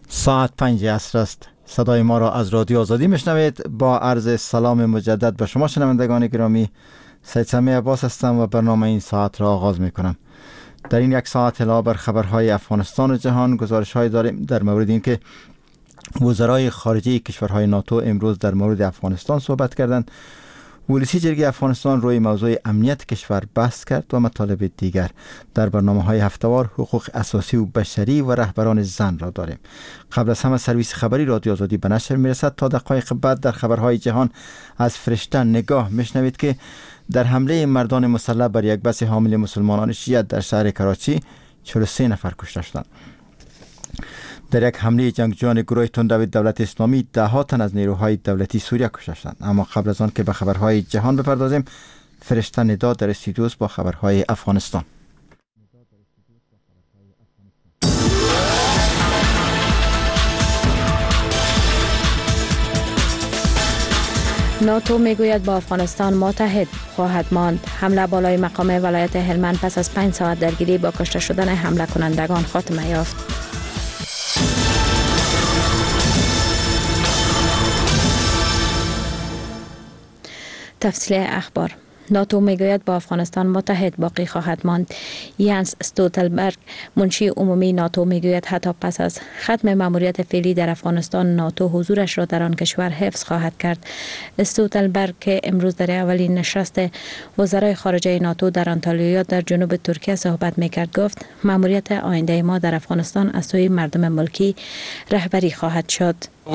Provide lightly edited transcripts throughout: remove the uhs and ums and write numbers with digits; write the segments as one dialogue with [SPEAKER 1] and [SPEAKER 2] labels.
[SPEAKER 1] ساعت 5 عصر است. صدای ما را از رادیو آزادی میشنوید. با عرض سلام مجدد به شما شنوندگان گرامی، سید سمیع عباس هستم و برنامه این ساعت را آغاز میکنم. در این یک ساعت علاوه بر خبرهای افغانستان و جهان، گزارش‌های داریم در مورد اینکه وزرای خارجه کشورهای ناتو امروز در مورد افغانستان صحبت کردند. ولسی جرگه افغانستان روی موضوع امنیت کشور بحث کرد و مطالب دیگر. در برنامه‌های هفته‌وار حقوق اساسی و بشری و رهبران زن را داریم. قبل از همه سرویس خبری رادیو آزادی به نشر میرسد. تا دقایق بعد در خبرهای جهان از فرشته نگاه میشنوید که در حمله مردان مسلح بر یک بس حامل مسلمانان شیعه در شهر کراچی 43 نفر کشته شدند. در یک حمله جنگجویان گروه تندروی دولت اسلامی 10 تن از نیروهای دولتی سوریه کشته شدند. اما قبل از آن که به خبرهای جهان بپردازیم، فرشته ندا در استودیو با خبرهای افغانستان.
[SPEAKER 2] ناتو میگوید با افغانستان متحد خواهد ماند. حمله بالای مقام ولایت هلمند پس از 5 ساعت درگیری با کشته شدن حمله کنندگان خاتمه یافت. تفصیل اخبار. ناتو میگوید با افغانستان متحد باقی خواهد ماند. یانس استولتنبرگ منشی عمومی ناتو میگوید حتی پس از ختم مأموریت فعلی در افغانستان، ناتو حضورش را در آن کشور حفظ خواهد کرد. استولتنبرگ که امروز در اولین نشست وزرای خارجه ناتو در آنتالیا در جنوب ترکیه صحبت میکرد، گفت مأموریت آینده ما در افغانستان از سوی مردم ملکی رهبری خواهد شد.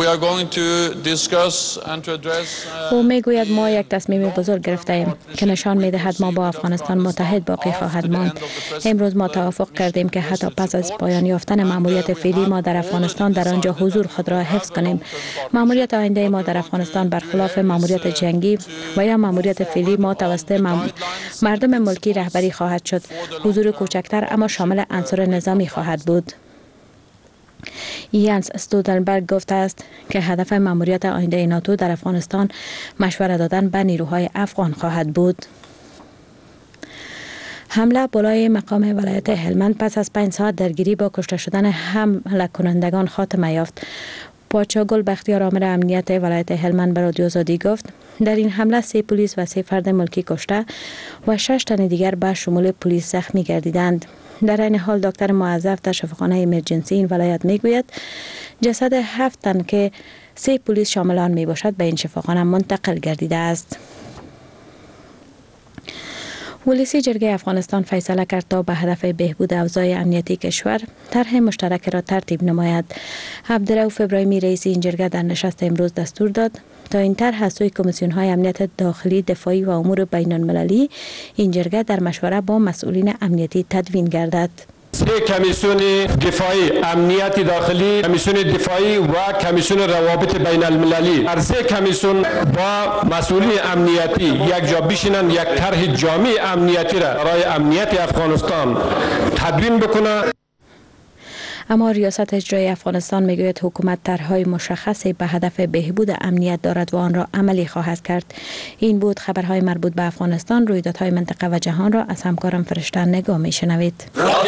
[SPEAKER 2] او میگوید ما یک تصمیم بزرگ گرفته ایم که نشان میدهد ما با افغانستان متحد باقی خواهد ماند. امروز ما توافق کردیم که حتی پس از پایان یافتن مأموریت فعلی ما در افغانستان در آنجا حضور خود را حفظ کنیم. مأموریت آینده ما در افغانستان برخلاف مأموریت جنگی و یا مأموریت فعلی ما توسط مردم ملکی رهبری خواهد شد. حضور کوچکتر اما شامل عناصر نظامی خواهد بود. یانس استولتنبرگ گفته است که هدف مأموریت آینده ناتو در افغانستان مشورت دادن به نیروهای افغان خواهد بود. حمله بالای مقام ولایت هلمند پس از 5 ساعت درگیری با کشته شدن حمله کنندگان خاتمه یافت. پادشاه بختیار آمر امنیت ولایت هلمند به رادیو آزادی گفت در این حمله 3 پلیس و 3 فرد ملکی کشته و 6 تن دیگر به شمول پلیس زخمی گردیدند. در این حال دکتر موظف در شفاخانه ایمرجنسی این ولایت میگوید جسد 7 تن که 3 پلیس شامل آن می باشد به این شفاخانه منتقل گردیده است. ولسی جرگه افغانستان فیصله کرد تا به هدف بهبود اوضاع امنیتی کشور طرح مشترک را ترتیب نماید. عبدالرؤف ابراهیمی رئیس این جرگه در نشست امروز دستور داد تا این طرح از سوی کمیسیون‌های امنیت داخلی، دفاعی و امور بین‌المللی این جرگه در مشوره با مسئولین امنیتی تدوین گردد.
[SPEAKER 3] 3 کمیسیون دفاعی، امنیت داخلی، کمیسیون دفاعی و کمیسیون روابط بین المللی. هر 3 کمیسیون با مسئولین امنیتی یک جا بشینن، یک طرح جامع امنیتی را برای امنیت افغانستان تدوین بکنه.
[SPEAKER 2] اما ریاست اجرایی افغانستان میگوید حکومت طرح‌های مشخصی به هدف بهبود امنیت دارد و آن را عملی خواهد کرد. این بود خبرهای مربوط به افغانستان. رویدادهای منطقه و جهان را از همکارم فرشته نگاه میشنوید.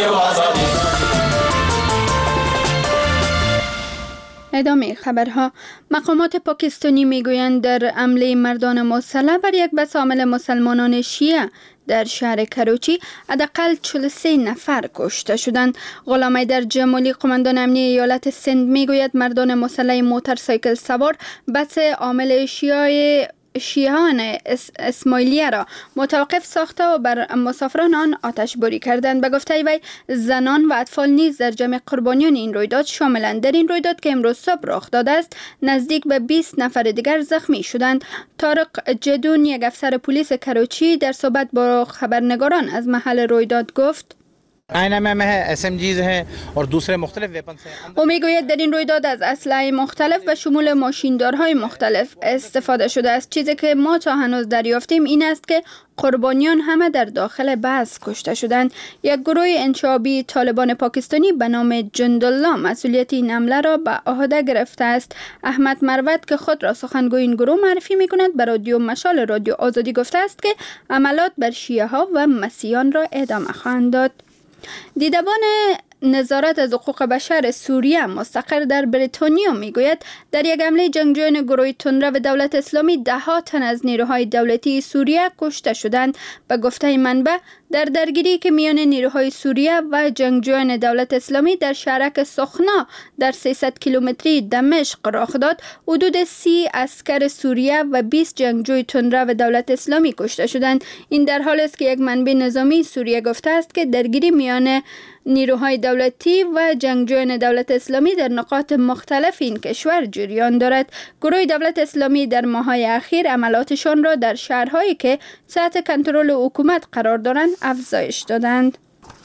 [SPEAKER 4] ادامه خبرها. مقامات پاکستانی میگویند در حمله مردان مسلح بر یک بس حامل مسلمانان شیعه در شهر کراچی حداقل 43 نفر کشته شدند. غلام حیدر جمالی قماندان امنیه ایالت سند میگوید مردان مسلح موتورسایکل سوار بس حامل شیعان اسماعیلیه را متوقف ساخته و بر مسافران آن آتش باری کردند. به گفته وی زنان و اطفال نیز در جمع قربانیان این رویداد شاملند. در این رویداد که امروز صبح رخ داده است نزدیک به 20 نفر دیگر زخمی شدند. طارق جدون یک افسر پلیس کراچی در صحبت با خبرنگاران از محل رویداد گفت
[SPEAKER 5] INMM है, SMGs हैं और दूसरे मुख्तलिफ वेपन्स हैं.
[SPEAKER 4] او میگوید در این رویداد از اسلحه مختلف و شمول ماشیندارهای مختلف استفاده شده است. چیزی که ما تا هنوز دریافتیم این است که قربانیان همه در داخل بس کشته شدند. یک گروه انشابی طالبان پاکستانی به نام جندالله مسئولیت این حمله را به عهده گرفته است. احمد مروت که خود را سخنگوی این گروه معرفی می‌کند به رادیو مشال رادیو آزادی گفته است که عملات بر شیعه ها و مسیحیان را ادامه خواهند داد. دیدبان نظارت از حقوق بشر سوریه مستقر در بریتانیا میگوید در یک حمله جنگجویان گروه تندرو دولت اسلامی 10 تن از نیروهای دولتی سوریه کشته شدند. به گفته منبع در درگیری که میان نیروهای سوریه و جنگجویان دولت اسلامی در شهرک سخنا در 300 کیلومتری دمشق رخ داد، حدود 30 عسکر سوریه و 20 جنگجوی تندرو دولت اسلامی کشته شدند. این در حالی است که یک منبع نظامی سوریه گفته است که درگیری میان نیروهای دولتی و جنگجویان دولت اسلامی در نقاط مختلف این کشور جریان دارد. گروه دولت اسلامی در ماه‌های اخیر عملاتشان را در شهرهایی که تحت کنترل حکومت قرار دارند افزایش دادند.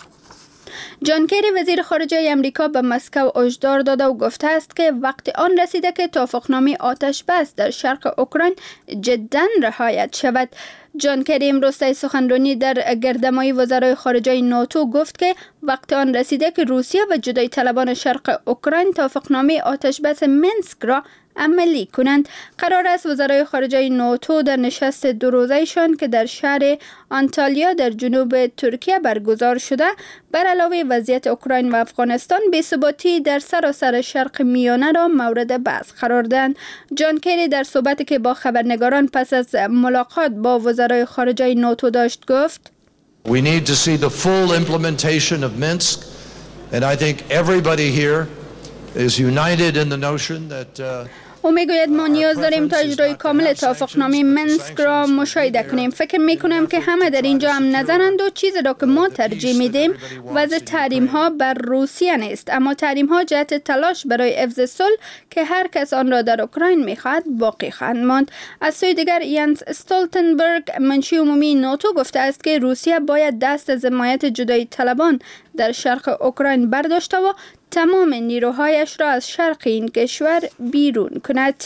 [SPEAKER 4] جان کری وزیر خارجه امریکا به مسکو هشدار داده و گفته است که وقت آن رسیده که توافقنامه آتش بس در شرق اوکراین جداً رعایت شود. جان کری امروز طی سخنرانی در گردهمایی وزرای خارجه ناتو گفت که وقت آن رسیده که روسیه و جدایی طلبان شرق اوکراین توافقنامه آتش بس منسک را عملی کنند. قرار است وزرای خارجه ناتو در نشست 2 روزه‌شان که در شهر آنتالیا در جنوب ترکیه برگزار شده بر علاوه وضعیت اوکراین و افغانستان بی‌ثباتی در سراسر شرق میانه را مورد بحث قرار دادند. جان کری در صحبتی که با خبرنگاران پس از ملاقات با وزرای خارجه ناتو داشت گفت:
[SPEAKER 6] We need to see the full implementation of Minsk and I think everybody here is united in the notion that
[SPEAKER 4] او میگوید ما نیاز داریم تا اجرای کامل توافقنامه منسک را مشاهده کنیم. فکر میکنم که همه در اینجا هم نظرند و چیزی را که ما ترجیح میدیم وضع تحریم ها بر روسیه نیست، اما تحریم ها جهت تلاش برای حفظ صلح که هر کس آن را در اوکراین میخواهد باقی خواهند ماند. از سوی دیگر یانس استولتنبرگ منشی عمومی ناتو گفته است که روسیه باید دست از حمایت جدایی طلبان در شرق اوکراین برداشته و تمام نیروهایش را از شرق این کشور بیرون کند.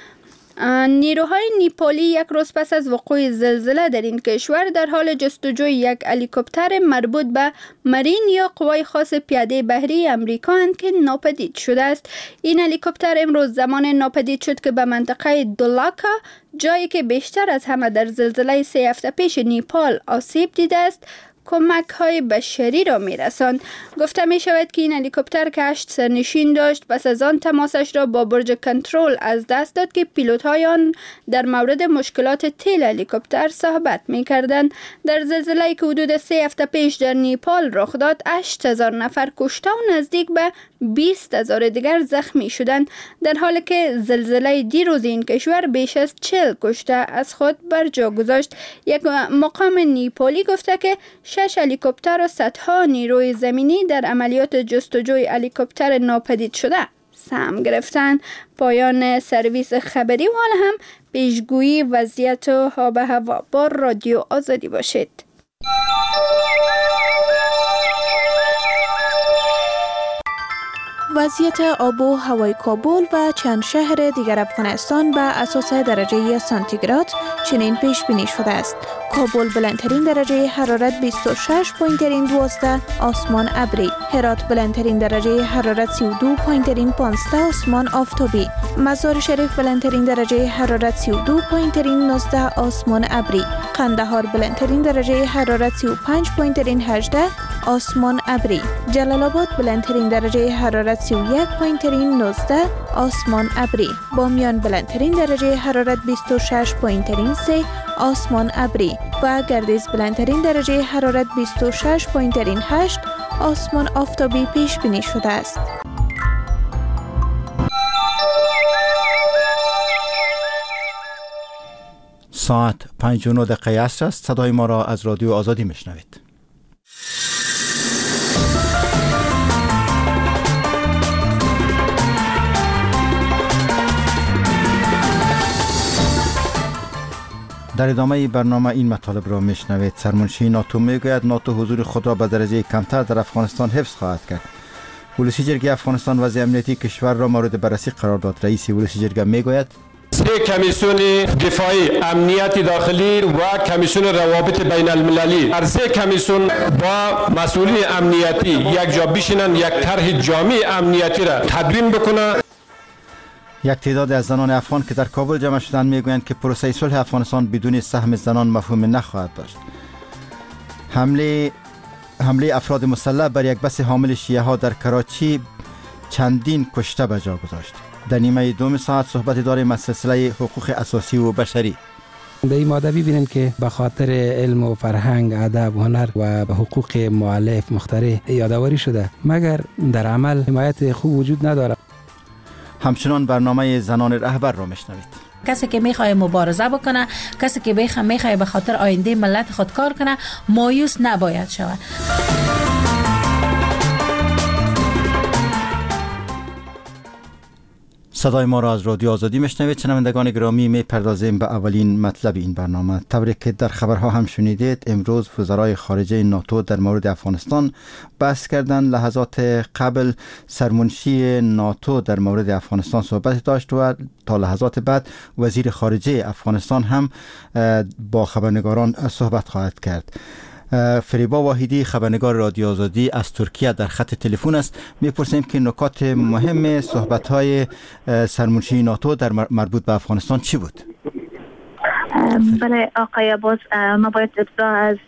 [SPEAKER 4] نیروهای نیپالی یک روز پس از وقوع زلزله در این کشور در حال جستجوی یک هلیکوپتر مربوط به مرین یا قوای خاص پیاده بحری امریکا اند که ناپدید شده است. این هلیکوپتر امروز زمان ناپدید شد که به منطقه دولاکا، جایی که بیشتر از همه در زلزله 3 هفته پیش نیپال آسیب دیده است، کمک های بشری را میرساند. گفته می شود که این هلیکوپتر که 8 سرنشین داشت پس از آن تماسش را با برج کنترل از دست داد که پیلوت های آن در مورد مشکلات تیل هلیکوپتر صحبت می کردند. در زلزله‌ای که حدود 3 هفته پیش در نیپال رخ داد 8000 نفر کشته و نزدیک به 20000 دیگر زخمی شدند، در حالی که زلزله دیروز این کشور بیش از 40 کشته از خود بر جا گذاشت. یک مقام نیپالی گفته که 6 هلیکوپتر و صدها نیروی زمینی در عملیات جستجوی هلیکوپتر ناپدید شده سهم گرفتند. پایان سرویس خبری و حال هم پیشگویی وضعیت و آب و هوا با رادیو آزادی باشید.
[SPEAKER 7] وضعیت آب و هوای کابل و چند شهر دیگر افغانستان به اساس درجه سانتیگراد چنین پیش بینی شده است: کابل بلندترین درجه حرارت 26, پایین‌ترین 12 آسمان ابری. هرات بلندترین درجه حرارت 32, پایین‌ترین 15 آسمان آفتابی. مزار شریف بلندترین درجه حرارت 32, پایین‌ترین 19 آسمان ابری. قندهار بلندترین درجه حرارت 35, پایین‌ترین 18 آسمان ابری. جلال آباد بلندترین درجه حرارت 31, پایین‌ترین 19 آسمان ابری. بامیان بلندترین درجه حرارت 26, پایین‌ترین 3 آسمان ابری و گردیز بلندترین درجه حرارت 26, پایین‌ترین 8 آسمان آفتابی پیش بینی شده است.
[SPEAKER 1] ساعت 5:09 عصر است. صدای ما را از رادیو آزادی میشنوید. در ادامه برنامه این مطالب را میشنوید. سرمنشی ناتو میگوید ناتو حضور خود را به درجه کمتر در افغانستان حفظ خواهد کرد. ولسی جرگه افغانستان وضع امنیتی کشور را مورد بررسی قرار داد. رئیس ولسی جرگه میگوید
[SPEAKER 3] 3 کمیسیون دفاعی امنیت داخلی و کمیسیون روابط بین المللی، هر 3 کمیسیون با مسئولین امنیتی یک جا بشینن، یک طرح جامع امنیتی را تدوین بکنه.
[SPEAKER 1] یک تعداد از زنان افغان که در کابل جمع شدند میگویند که پروسه صلح افغانستان بدون سهم زنان مفهوم نخواهد داشت. حمله حمله افراد مسلح بر یک بس حامل شیعه ها در کراچی چندین کشته به جا گذاشت. در نیمه دوم ساعت صحبت داریم از سلسله حقوق اساسی و بشری.
[SPEAKER 8] در این ماده ببینیم که به خاطر علم و فرهنگ، ادب و هنر و حقوق مؤلف مخترع یادآوری شده، مگر در عمل حمایت خوب وجود ندارد.
[SPEAKER 1] همچنان برنامه زنان رهبر را میشنوید.
[SPEAKER 9] کسی که میخواد مبارزه بکنه، کسی که میخواد به خاطر آینده ملت خود کار کنه، مایوس نباید شود.
[SPEAKER 1] صدای ما را از رادیو آزادی میشنوید. شنوندگان گرامی، میپردازیم به اولین مطلب این برنامه. طوری که در خبرها هم شنیدید، امروز وزرای خارجه ناتو در مورد افغانستان بحث کردند. لحظات قبل سرمنشی ناتو در مورد افغانستان صحبت داشت و تا لحظات بعد وزیر خارجه افغانستان هم با خبرنگاران صحبت خواهد کرد. فریبا واحدی، خبرنگار رادیو آزادی از ترکیه، در خط تلفن است. میپرسیم که نکات مهم صحبت‌های سرمنشی ناتو در مربوط به افغانستان چی بود؟
[SPEAKER 10] بله آقای عباس، ما باید ابتدا از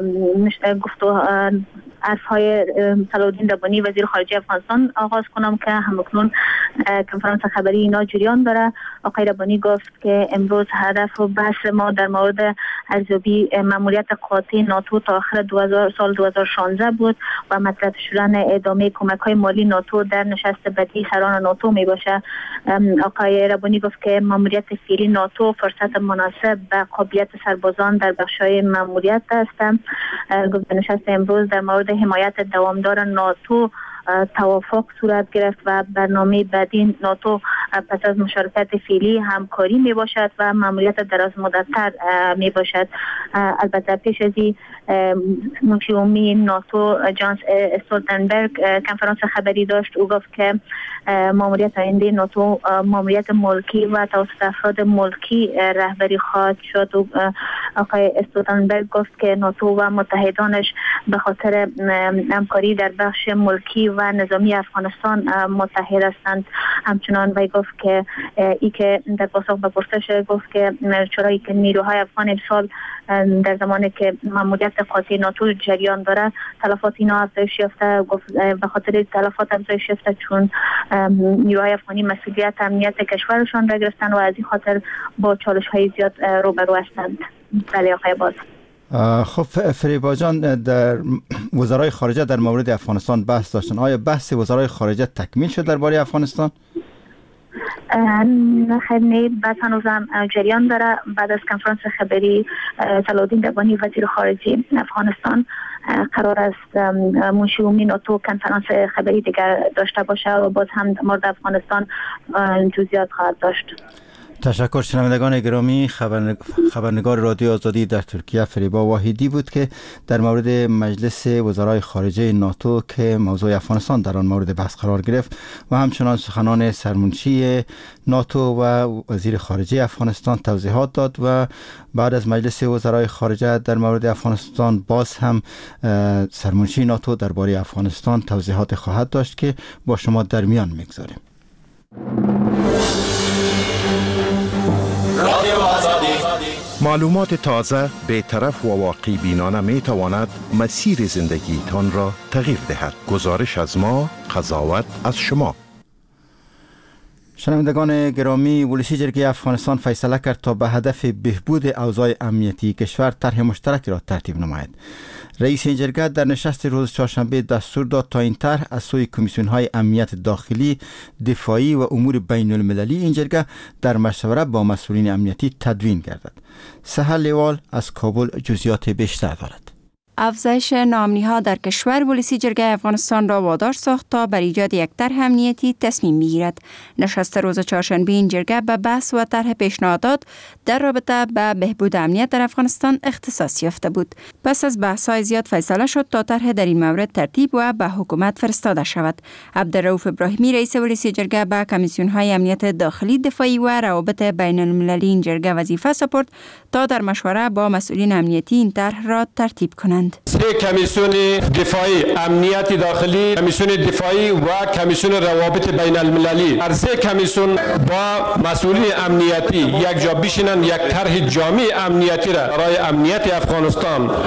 [SPEAKER 10] حرف‌های صلاح‌الدین ربانی وزیر خارجه افغانستان آغاز کنم که همکنون کنفرانس خبری اینا جریان داره. آقای ربانی گفت که امروز هدف و بحث ما در مورد ارزیابی ماموریت قاطع ناتو تا آخر سال 2016 بود و مطرح شدن ادامه کمک‌های مالی ناتو در نشست بعدی سران ناتو می باشه. آقای ربانی گفت که ماموریت فعلی ناتو فرصت مناسب به قابلیت سربازان در بخش‌های ماموریت است. گفت نشست امروز در مورد حمایت دوامدار ناتو توافق صورت گرفت و برنامه بعدی ناتو پس از مشارکت فعلی همکاری می باشد و ماموریت دراز مدت‌تر می باشد. البته پیش از این منشی عمومی ناتو جانس استولتنبرگ کنفرانس خبری داشت. او گفت که ماموریت آینده ناتو ماموریت ملکی و توسط افراد ملکی رهبری خواهد شد. آقای استولتنبرگ گفت که ناتو و متحدانش به خاطر همکاری در بخش ملکی و نظامی افغانستان متحد هستند. همچنان وی گفت که ای که در پاسخ به پرسش گفت که چرایی که نیروهای افغان امسال در زمانی که ماموریت قاطع ناتو جریان داره تلفات اینا افزایش یافته، گفت به خاطر تلفات افزایش یافته چون نیروهای افغانی مسئولیت امنیت کشورشان را گرفتن و از این خاطر با چالش های زیاد روبرو هستند. بله آقای باز.
[SPEAKER 1] خب فریبا جان، در وزرای خارجه در مورد افغانستان بحث داشتن. آیا بحث وزرای خارجه تکمیل شد درباره افغانستان؟
[SPEAKER 10] نه، بحث هنوزم جریان داره. بعد از کنفرانس خبری صلاح‌الدین ربانی وزیر خارجه افغانستان قرار است منشی عمومی ناتو کنفرانس خبری دیگر داشته باشه و باز هم مورد افغانستان جزئیات خواهد داشت.
[SPEAKER 1] تشکر. شنوندگان گرامی، خبرنگار رادیو آزادی در ترکیه فریبا واحدی بود که در مورد مجلس وزرای خارجه ناتو که موضوع افغانستان در آن مورد بحث قرار گرفت و همچنان سخنان سرمنشی ناتو و وزیر خارجه افغانستان توضیحات داد و بعد از مجلس وزرای خارجه در مورد افغانستان باز هم سرمنشی ناتو درباره افغانستان توضیحات خواهد داشت که با شما در میان میگذاریم.
[SPEAKER 11] معلومات تازه، بی‌طرف و واقع بینانه می تواند مسیر زندگی تان را تغییر دهد. گزارش از ما، قضاوت از شما.
[SPEAKER 1] شنوندگان گرامی، ولسی جرگه افغانستان فیصله کرد تا به هدف بهبود اوضاع امنیتی کشور طرح مشترک را ترتیب نماید. رئیس این جرگه در نشست روز چهارشنبه دستور داد تا این طرح از سوی کمیسیون‌های امنیت داخلی، دفاعی و امور بین المللی این جرگه در مشوره با مسئولین امنیتی تدوین گردد. سهل لیوال از کابل جزئیات بیشتر دارد.
[SPEAKER 12] افزایش ناامنی‌ها در کشور ولسی جرگه افغانستان را وادار ساخت تا بر ایجاد یک طرح امنیتی تصمیم بگیرد. نشست روز چهارشنبه این جرگه به بحث و طرح پیشنهادات در رابطه با بهبود امنیت در افغانستان اختصاص یافته بود. پس از بحث‌های زیاد فیصله شد تا طرح در این مورد ترتیب و به حکومت فرستاده شود. عبدالرؤوف ابراهیمی رئیس ولسی جرگه به کمیسیون‌های امنیت داخلی، دفاعی و روابط بین المللی این جرگه وظیفه سپرد تا در مشوره با مسئولین امنیتی این طرح را ترتیب کنند.
[SPEAKER 3] سه کمیسیون دفاعی، امنیت داخلی، کمیسیون دفاعی و کمیسیون روابط بین المللی، هر سه کمیسیون با مسئولین امنیتی یک جا بشینن یک طرح جامع امنیتی را برای امنیت افغانستان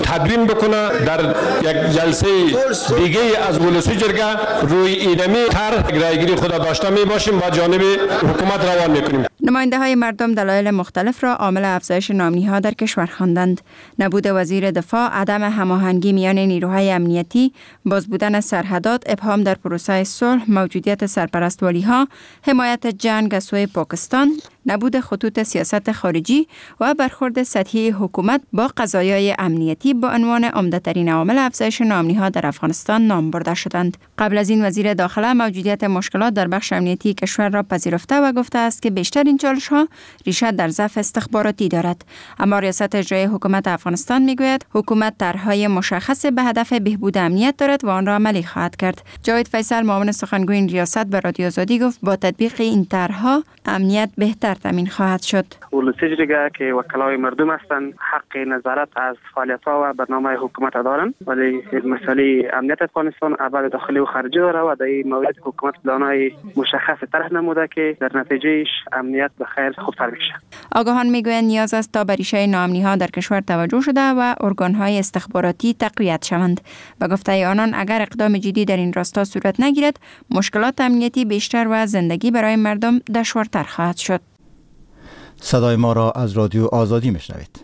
[SPEAKER 3] تدوین بکنه در یک جلسه دیگه از ولسی جرگه روی اینمی طرح رایگیری خود داشته می باشیم و جانب حکومت روان میکنیم.
[SPEAKER 12] نماینده های مردم دلایل مختلف را عامل افزایش نامنی‌ها در کشور خواندند. نبود وزیر دفاع، عدم هماهنگی میان نیروهای امنیتی، باز بودن سرحدات، ابهام در پروسه صلح، موجودیت سرپرستوالی‌ها، حمایت جنگ از سوی پاکستان، نبود خطوط سیاست خارجی و برخورد سطحی حکومت با قضایای امنیتی با عنوان عمده‌ترین عوامل افزایش نامنی‌ها در افغانستان نام برده شدند. قبل از این وزیر داخله موجودیت مشکلات در بخش امنیتی کشور را پذیرفته و گفته است که بیشتر این چالش‌ها ریشه در ضعف استخباراتی دارد. اما ریاست اجرایی حکومت افغانستان میگوید حکومت طرح‌های مشخص به هدف بهبود امنیت دارد و آن را عملی خواهد کرد. جاوید فیصل معاون سخنگوی این ریاست به رادیو آزادی گفت با تطبیق این طرح‌ها امنیت بهتر تامین خواهد شد.
[SPEAKER 13] ولسی جرگه که وکلای مردم هستند حق نظارت از فعالیت‌ها و برنامه حکومت دارند، ولی مسئله امنیت افغانستان ابعاد داخلی و خارجی داره و در این مورد حکومت پلان‌های مشخص طرح نموده که در نتیجهش امنیت به خیر خوبتر میشه.
[SPEAKER 12] آگاهان میگویند نیاز است تا به ریشه ناامنی‌ها در کشور توجه شده و ارگان‌های استخباراتی تقویت شوند. به گفته آنان اگر اقدام جدی در این راستا صورت نگیرد، مشکلات امنیتی بیشتر و زندگی برای مردم دشوارتر خواهد شد.
[SPEAKER 1] صدای ما را از رادیو آزادی میشنوید.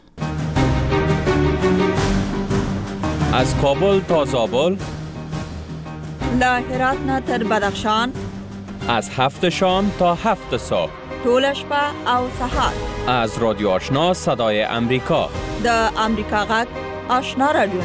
[SPEAKER 14] از کابل تا زابل،
[SPEAKER 15] له هرات نه تر بدخشان،
[SPEAKER 14] از 7 شام تا 7 صبح،
[SPEAKER 15] ټول شپه او سهار،
[SPEAKER 14] از رادیو آشنا صدای امریکا،
[SPEAKER 15] د امریکا غږ آشنا رادیو.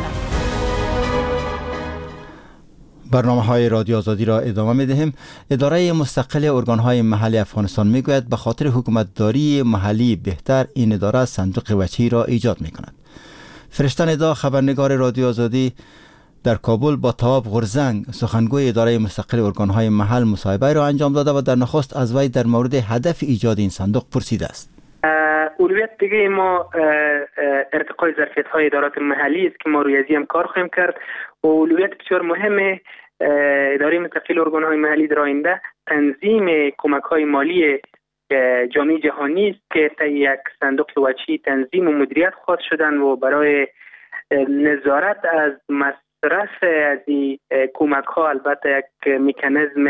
[SPEAKER 1] برنامه‌های رادیو آزادی را ادامه می‌دهیم. اداره مستقل ارگان‌های محلی افغانستان می‌گوید به خاطر حکومتداری محلی بهتر این اداره صندوق وجهی را ایجاد می‌کند. فرشته ندا خبرنگار رادیو آزادی در کابل با تواب غرزنگ سخنگوی اداره مستقل ارگان‌های محل مصاحبه را انجام داده و در نخست از وی در مورد هدف ایجاد این صندوق پرسیده است.
[SPEAKER 13] اولویت دیگه ما ارتقای ظرفیت‌های ادارات محلی است که ما روی ازی هم کار خواهیم کرد و اولویت بسیار مهمه اداره مستقل ارگان‌های محلی در آینده تنظیم کمک‌های مالی جامعه جهانی است که تا یک صندوق وجهی تنظیم و مدیریت خواهد شدن و برای نظارت از مصرف از این کمک‌ها البته یک مکانیزم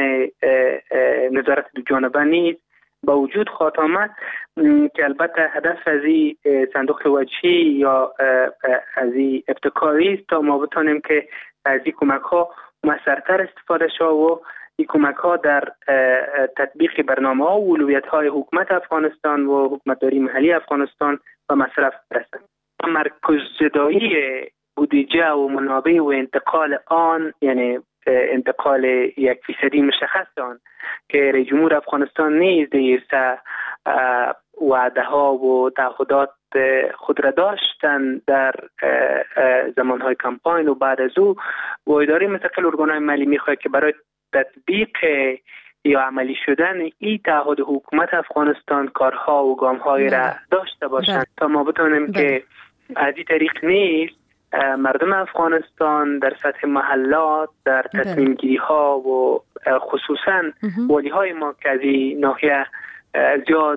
[SPEAKER 13] نظارت دو جانبه نیست با وجود خواهد آمد که البته هدف از این صندوق وجهی یا از این ابتکاری است تا ما بتانیم که از این کمک‌ها مؤثرتر استفاده شود و این کمک‌ها در تطبیق برنامه‌ها و اولویت‌های حکومت افغانستان و حکومتداری محلی افغانستان و مصرف برسند. مرکز زدایی بودجه و منابع و انتقال آن، یعنی انتقال 1% مشخص آن که رئیس جمهور افغانستان نیز در وعده ها و تعهدات خود را داشتن در زمانهای کمپاین و بعد از او و اداره مستقل ارگان‌های محلی میخواهد که برای تطبیق یا عملی شدن این تعهد حکومت افغانستان کارها و گام‌های را داشته باشند تا ما بتونیم که از این طریق نیست مردم افغانستان در سطح محلات در تصمیم گیری ها و خصوصا والی های ما که از این ناحیه زیاد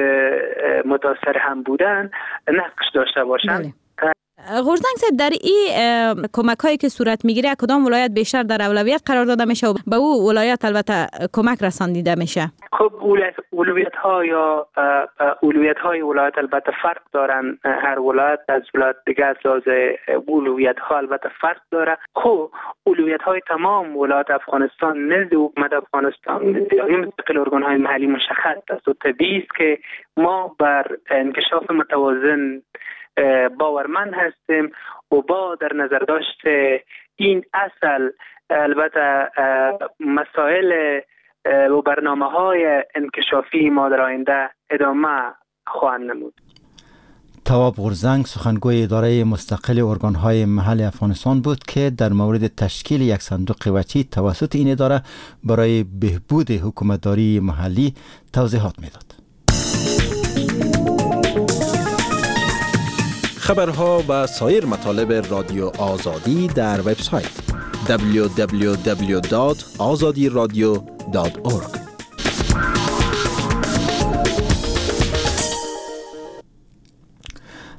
[SPEAKER 13] متاثر هم بودن نقش داشته باشند.
[SPEAKER 2] غرزنگ صاحب در این کمک هایی که صورت میگیره کدام ولایت بیشتر در اولویت قرار داده میشه و به او ولایت البته کمک رساندیده میشه؟
[SPEAKER 13] خب اولویت های ولایت البته فرق دارن، هر ولایت از ولایت دیگه از لحاظ اولویت ها البته فرق داره. خب اولویت های تمام ولایت افغانستان نزد حکومت افغانستان اداره مستقل ارگان های محلی مشخص است و طبیعی است که ما بر انکشاف متوازن باورمند هستیم و با در نظر داشت این اصل البته مسائل و برنامه‌های انکشافی ما در آینده ادامه خواهند نمود.
[SPEAKER 1] تواب غرزنگ سخنگوی اداره مستقل ارگان‌های محل افغانستان بود که در مورد تشکیل یک صندوق وجهی توسط این اداره برای بهبود حکومتداری محلی توضیحات میداد.
[SPEAKER 16] خبرها و سایر مطالب رادیو آزادی در وبسایت www.azadiradio.org.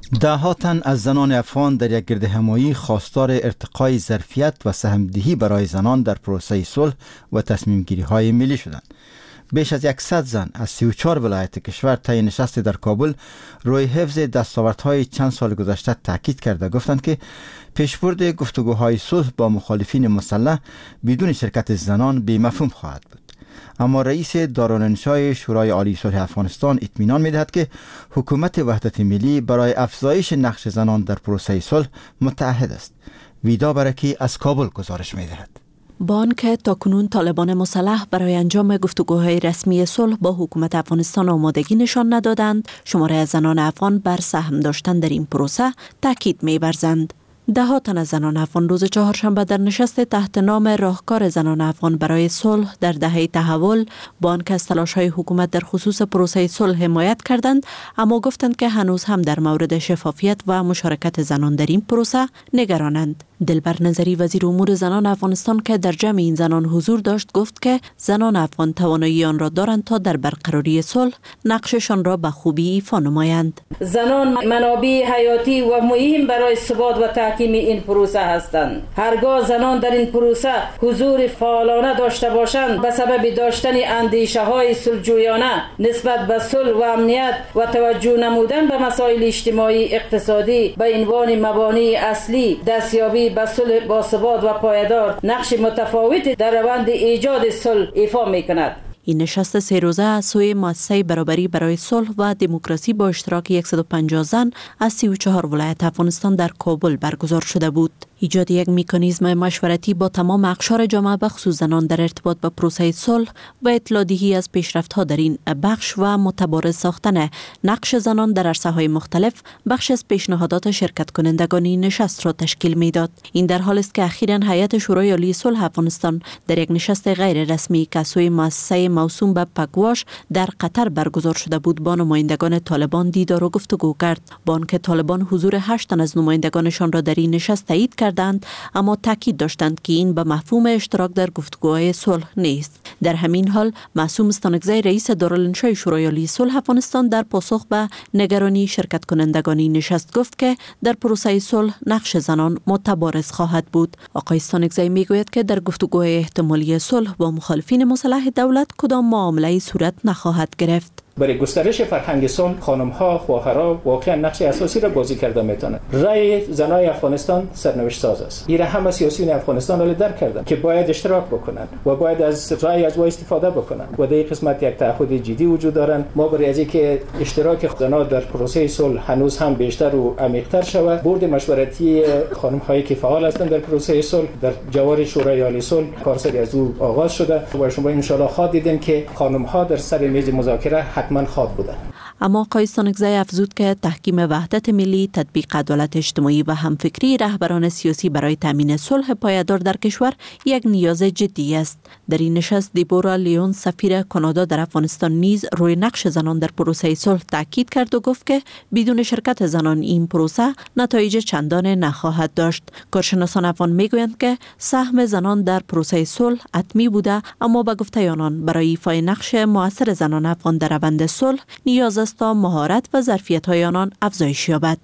[SPEAKER 1] ده‌ها تن از زنان افغان در یک گردهمایی خواستار ارتقای ظرفیت و سهم‌دهی برای زنان در پروسه صلح و تصمیم گیری های ملی شدند. بیش از 100 زن از 34 ولایت کشور طی نشستی در کابل روی حفظ دستاوردهای چند سال گذشته تاکید کرده گفتند که پیشبرد گفتگوهای صلح با مخالفین مسلح بدون شرکت زنان بی‌مفهوم خواهد بود. اما رئیس دارالانشای شورای عالی صلح افغانستان اطمینان می‌دهد که حکومت وحدت ملی برای افزایش نقش زنان در پروسه صلح متعهد است. ویدا برکی از کابل گزارش می‌دهد.
[SPEAKER 17] با آنکه تاکنون طالبان مسلح برای انجام گفتگوهای رسمی صلح با حکومت افغانستان آمادگی نشان ندادند، شماره از زنان افغان بر سهم داشتن در این پروسه تاکید می‌ورزند. ده‌ها تن از زنان افغان روز چهارشنبه در نشست تحت نام راهکار زنان افغان برای صلح در دهه تحول با آنکه از تلاش‌های حکومت در خصوص پروسه صلح حمایت کردند، اما گفتند که هنوز هم در مورد شفافیت و مشارکت زنان در این پروسه نگرانند. دلبر نظری وزیر امور زنان افغانستان که در جمع این زنان حضور داشت گفت که زنان افغان توانایی آن را دارند تا در برقراری صلح نقششان را به خوبی ایفا نمایند.
[SPEAKER 18] زنان منابع حیاتی و مهم برای ثبات و تحکیم این پروسه هستند. هرگاه زنان در این پروسه حضور فعالانه داشته باشند به سبب داشتن اندیشه‌های صلح‌جویانه نسبت به صلح و امنیت و توجه نمودن به مسائل اجتماعی اقتصادی به عنوان مبانی اصلی دستیابی به صلح باثبات و پایدار نقش متفاوتی در روند ایجاد صلح ایفا می‌کند.
[SPEAKER 17] این نشست 3 روزه از سوی مؤسسه برابری برای صلح و دموکراسی با اشتراک 150 زن از 34 ولایت افغانستان در کابل برگزار شده بود. ایجاد یک مکانیزم مشورتی با تمام اقشار جامعه بخصوص زنان در ارتباط با پروسه صلح و اطلاع دهی از پیشرفت‌ها در این بخش و متبارز ساختن نقش زنان در عرصه‌های مختلف بخش از پیشنهادات شرکت کنندگان این نشست را تشکیل می‌داد. این در حالی است که اخیراً هیئت شورای عالی صلح افغانستان در یک نشست غیر رسمی که از سوی مؤسسه موسوم به پگواش در قطر برگزار شده بود با نمایندگان طالبان دیدار و گفتگو کرد. با آنکه طالبان حضور 8 تن از نمایندگانشان را در این نشست تایید کردند، اما تاکید داشتند که این به مفهوم اشتراک در گفتگوهای صلح نیست. در همین حال معصوم استانکزی رئیس دارالانشای شورای عالی صلح افغانستان در پاسخ به نگرانی شرکت کنندگان این نشست گفت که در پروسه صلح نقش زنان متبارز خواهد بود. آقای استانکزی میگوید که در گفتگوهای احتمالی صلح با مخالفین مسلح دولت کدام معامله‌ای صورت نخواهد گرفت.
[SPEAKER 19] برای گسترش فرهنگ صلح خانم‌ها خواهرها واقعا نقش اساسی را بازی کرده میتونند. رأی زنای افغانستان سرنوشت ساز است. این همه سیاسیون افغانستان را درک کردند که باید اشتراک بکنند و باید از رأی از استفاده بکنند و در این قسمت یک تعهد جدی وجود دارند. ما برای از اینکه اشتراک زنان در پروسه صلح هنوز هم بیشتر و عمیق‌تر شود، بورد مشورتی خانم‌هایی که فعال هستند در پروسه صلح در جوار شورای عالی صلح کارسری از او آغاز شده و شما ان شاء الله خواهد دیدین که خانم‌ها در سر میز مذاکره من خواد بودن.
[SPEAKER 17] اما آقای استانکزی افزود که تحکیم وحدت ملی، تطبیق عدالت اجتماعی و همفکری رهبران سیاسی برای تامین صلح پایدار در کشور یک نیاز جدی است. در این نشست دیبورا لیون سفیر کانادا در افغانستان نیز روی نقش زنان در پروسه صلح تاکید کرد و گفت که بدون شرکت زنان این پروسه نتایج چندانه نخواهد داشت. کارشناسان افغان میگویند که سهم زنان در پروسه صلح حتمی بوده، اما به گفته آنان برای ایفای نقش مؤثر زنان افغان در روند صلح نیاز است تا مهارت و ظرفیت‌های آنان افزایش یابد.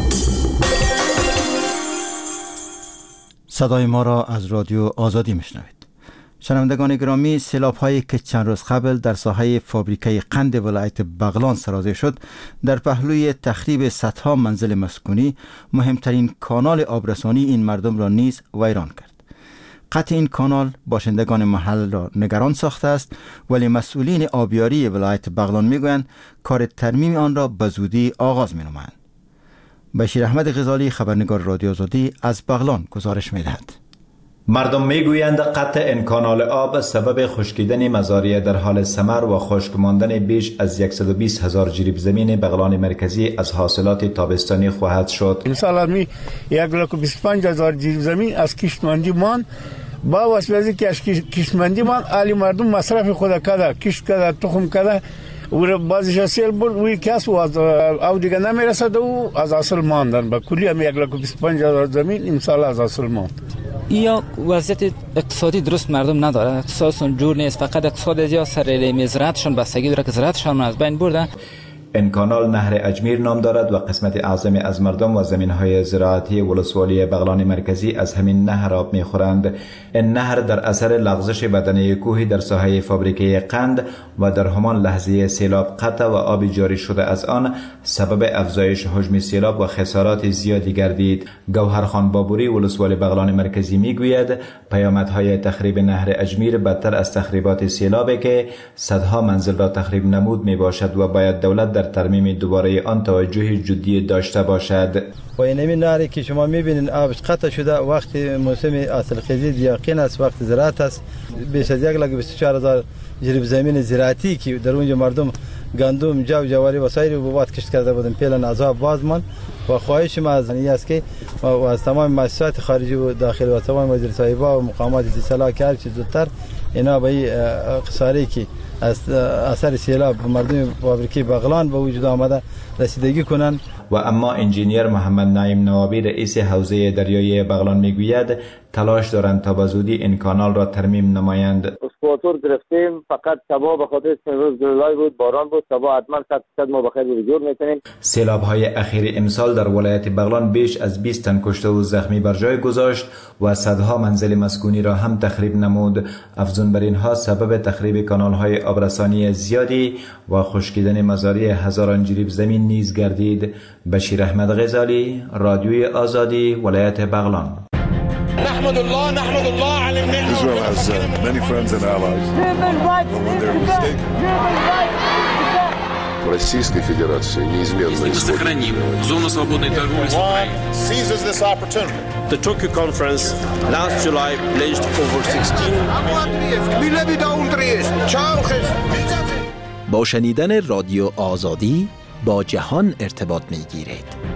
[SPEAKER 1] صدای ما را از رادیو آزادی میشنوید. شنوندگان گرامی، سیلاب‌هایی که چند روز قبل در ساحه فابریکه قند ولایت بغلان سرازیر شد در پهلوی تخریب صدها منزل مسکونی مهمترین کانال آبرسانی این مردم را نیز ویران کرد. قطع این کانال باشندگان محل را نگران ساخته است، ولی مسئولین آبیاری ولایت بغلان میگویند کار ترمیم آن را به زودی آغاز می‌نمایند. بشیر احمد غزالی خبرنگار رادیو آزادی از بغلان گزارش می‌دهد.
[SPEAKER 20] مردم میگویند قطع این کانال آب سبب خشکیدن مزارع در حال ثمر و خشک ماندن بیش از 120,000 جریب زمین بغلان مرکزی از حاصلات تابستانی خواهد شد.
[SPEAKER 21] امسال می 125,000 جریب زمین از کشتمندی مان با واسه که از کشتمندی مان علی مردم مصرف خود کرده، کشت کرده، تخم کرده و بعضیش سیل بود وی کس و او دیگه نمیرسد و از اصل ماندن با کلی هم 125,000 زمین امسال از اصل ماند.
[SPEAKER 22] یا وضعیت اقتصادی درست مردم نداره، اقتصادشون جور نیست، فقط اقتصاد یا سر مزرعتشون بستگی داره که زراعتشون از بین برده.
[SPEAKER 20] این کانال نهر اجمیر نام دارد و قسمت اعظم از مردم و زمین‌های زراعتی ولسوالی بغلان مرکزی از همین نهر آب می‌خورند. این نهر در اثر لغزش بدنه کوهی در ساحه فابریکه قند و در همان لحظه سیلاب قطع و آب جاری شده از آن سبب افزایش حجم سیلاب و خسارات زیادی گردید. گوهرخان بابوری ولسوالی بغلان مرکزی میگوید پیامدهای تخریب نهر اجمیر بدتر از تخریبات سیلابی که صدها منزل را تخریب نمود می باشد و باید دولت در ترمیم دوباره آن توجه جدی داشته باشد.
[SPEAKER 1] و این نهری که شما میبینید آبش قطع شده وقت موسم حاصلخیزی یقین است، وقت زراعت است. بیش از 1,24,000 جریب زمین زراعتی که در اونجا مردم گندم، جو، جواری و سایر حبوبات کشت کرده بودن فعلا از آب باز ماند و خواهش ما از این است که از تمام مؤسسات خارجی و داخلی و تمام وزیر صاحبا و مقامات اتصالا که هر چیز زودتر اینا به این خساره‌ای که از اثر سیلاب مردم فابریکه بغلان به وجود آمده رسیدگی کنند.
[SPEAKER 20] و اما انجینیر محمد نعیم نوابی رئیس حوزه دریایی بغلان میگوید تلاش دارند تا به زودی این کانال را ترمیم نمایند.
[SPEAKER 5] اسکواتور گرفتیم، فقط شبا به خاطر امروز گلولای بود، باران بود، شبا حتما 100% ما بخیر رو جور میکنیم.
[SPEAKER 20] سیلاب های اخیر امسال در ولایت بغلان بیش از 20 تن کشته و زخمی بر جای گذاشت و صدها منزل مسکونی را هم تخریب نمود. افزون بر اینها سبب تخریب کانال های آبرسانی زیادی و خشکیدن مزارع هزاران جریب زمین نیز گردید. بشیر احمد غزالی، رادیوی آزادی، ولایت بغلان.
[SPEAKER 6] نحمد الله على النعمة.
[SPEAKER 23] Israel has many friends and allies. When they're mistaken.
[SPEAKER 24] Российской Федерации неизменно
[SPEAKER 25] сохраним зону свободной торговли с Украиной.
[SPEAKER 6] Seizes this opportunity.
[SPEAKER 26] The Tokyo conference last July pledged over
[SPEAKER 6] 16
[SPEAKER 16] با شنیدن رادیو آزادی با جهان ارتباط می‌گیرید.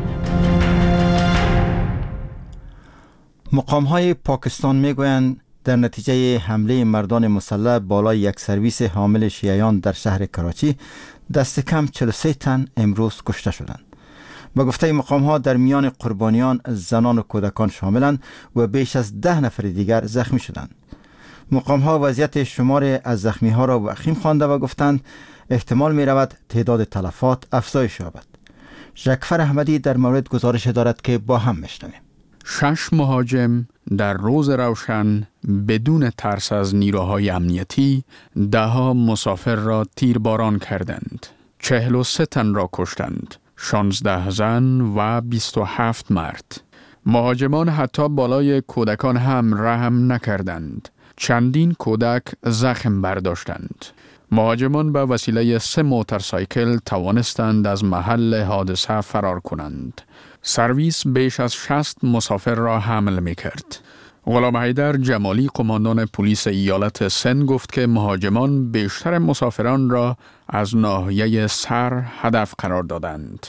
[SPEAKER 1] مقام‌های پاکستان میگویند در نتیجه حمله مردان مسلح بالای یک سرویس حامل شیعیان در شهر کراچی دست کم 43 تن امروز کشته شدند. با گفته مقام‌ها در میان قربانیان زنان و کودکان شاملند و بیش از 10 نفر دیگر زخمی شدند. مقام‌ها وضعیت شمار از زخمی‌ها را وخیم خوانده و گفتند احتمال می‌رود تعداد تلفات افزایش یابد. ژکفر احمدی در مورد گزارش دارد که با هم میشنویم.
[SPEAKER 27] 6 مهاجم در روز روشن بدون ترس از نیروهای امنیتی 10 مسافر را تیرباران کردند. 43 تن را کشتند، 16 زن و 27 مرد. مهاجمان حتی بالای کودکان هم رحم نکردند. چندین کودک زخم برداشتند. مهاجمان به وسیله 3 موتورسایکل توانستند از محل حادثه فرار کنند. سرویس بیش از 60 مسافر را حمل می کرد. غلام حیدر جمالی قماندان پلیس ایالت سند گفت که مهاجمان بیشتر مسافران را از ناحیه سر هدف قرار دادند.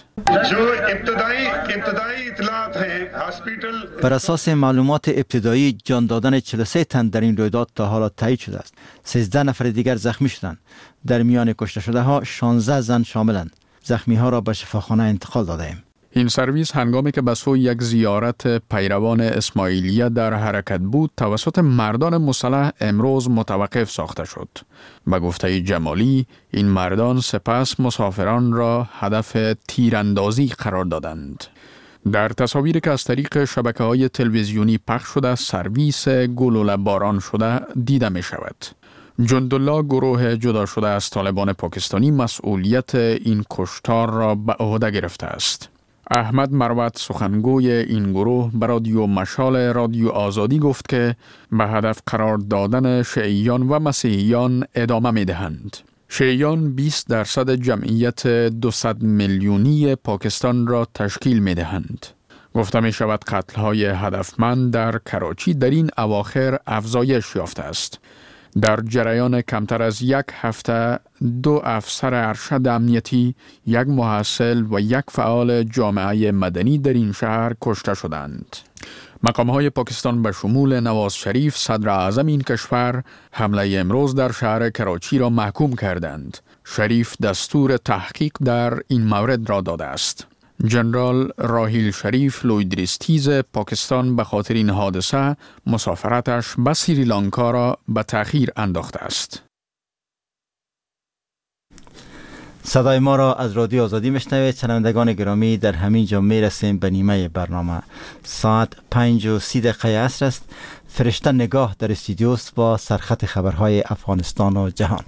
[SPEAKER 1] بر اساس معلومات ابتدایی جان دادن 43 تن در این رویداد تا حالا تایید شده است. 13 نفر دیگر زخمی شدند. در میان کشته شده ها 16 زن شاملند. زخمی ها را به شفاخانه انتقال داده ایم.
[SPEAKER 27] این سرویس هنگامی که به سوی یک زیارت پیروان اسماعیلیه در حرکت بود توسط مردان مسلح امروز متوقف ساخته شد. به گفته جمالی این مردان سپس مسافران را هدف تیراندازی قرار دادند. در تصاویری که از طریق شبکه‌های تلویزیونی پخش شده سرویس گلوله باران شده دیده می شود. جندالله گروه جدا شده از طالبان پاکستانی مسئولیت این کشتار را به عهده گرفته است. احمد مروت سخنگوی این گروه به رادیو مشال رادیو آزادی گفت که به هدف قرار دادن شیعیان و مسیحیان ادامه می دهند. شیعیان 20% جمعیت 200 میلیونی پاکستان را تشکیل می دهند. گفته می شود قتل‌های هدفمند در کراچی در این اواخر افزایش یافته است. در جریان کمتر از 1 هفته 2 افسر ارشد امنیتی، 1 محصل و 1 فعال جامعه مدنی در این شهر کشته شدند. مقام‌های پاکستان به شمول نواز شریف صدر اعظم این کشور حمله امروز در شهر کراچی را محکوم کردند. شریف دستور تحقیق در این مورد را داده است. جنرال راحیل شریف لویدریستیز پاکستان به خاطر این حادثه مسافرتش به سریلانکا را به تأخیر انداخته است.
[SPEAKER 1] صدای ما را از رادیو آزادی میشنوید. شنوندگان گرامی، در همین جا میرسیم به نیمه برنامه. ساعت 5:30 عصر است. فرشته نگاه در استودیوست با سرخط خبرهای افغانستان و جهان.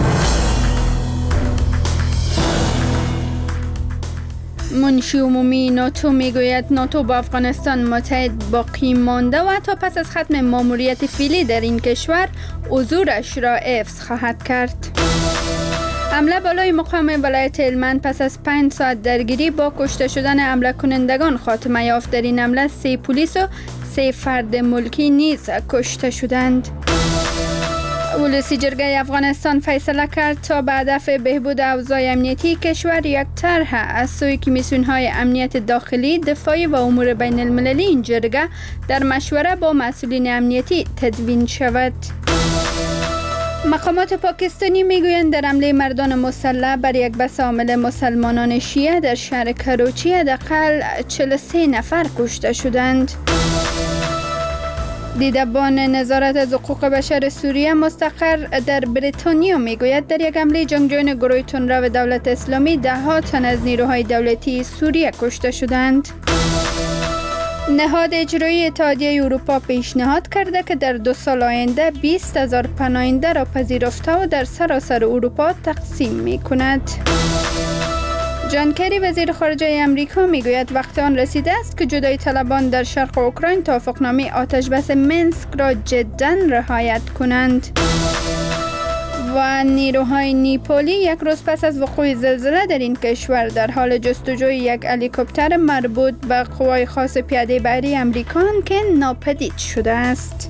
[SPEAKER 3] منشی عمومی ناتو میگوید ناتو با افغانستان متحد باقی مانده و تا پس از ختم ماموریت فعلی در این کشور حضورش را حفظ خواهد کرد. حمله بالای مقام ولایت هلمند پس از 5 ساعت درگیری با کشته شدن حمله کنندگان خاتمه یافت. در این حمله 3 پلیس و 3 فرد ملکی نیز کشته شدند. ولسی جرگه افغانستان فیصله کرد تا به هدف بهبود اوضاع امنیتی کشور یک طرح از سوی کمیسیون‌های امنیت داخلی، دفاعی و امور بین المللی این جرگه در مشوره با مسئولین امنیتی تدوین شود. مقامات پاکستانی میگویند در حمله مردان مسلح بر یک بس حامل مسلمانان شیعه در شهر کراچی حداقل 43 نفر کشته شدند. دیدبان نظارت از حقوق بشر سوریه مستقر در بریتانیا میگوید در یک حمله جنگجویان گروه تندرو دولت اسلامی 10 تن از نیروهای دولتی سوریه کشته شدند. نهاد اجرایی اتحادیه اروپا پیشنهاد کرده که در 2 سال آینده 20,000 پناهنده را پذیرفته و در سراسر اروپا تقسیم می کند. جان کری وزیر خارجه امریکا میگوید وقت آن رسیده است که جدایی طلبان در شرق اوکراین توافقنامه آتش بس منسک را جداً رعایت کنند. و نیروهای نیپولی یک روز پس از وقوع زلزله در این کشور در حال جستجوی یک هلیکوپتر مربوط به قوای خاص پیاده بحری امریکا که ناپدید شده است.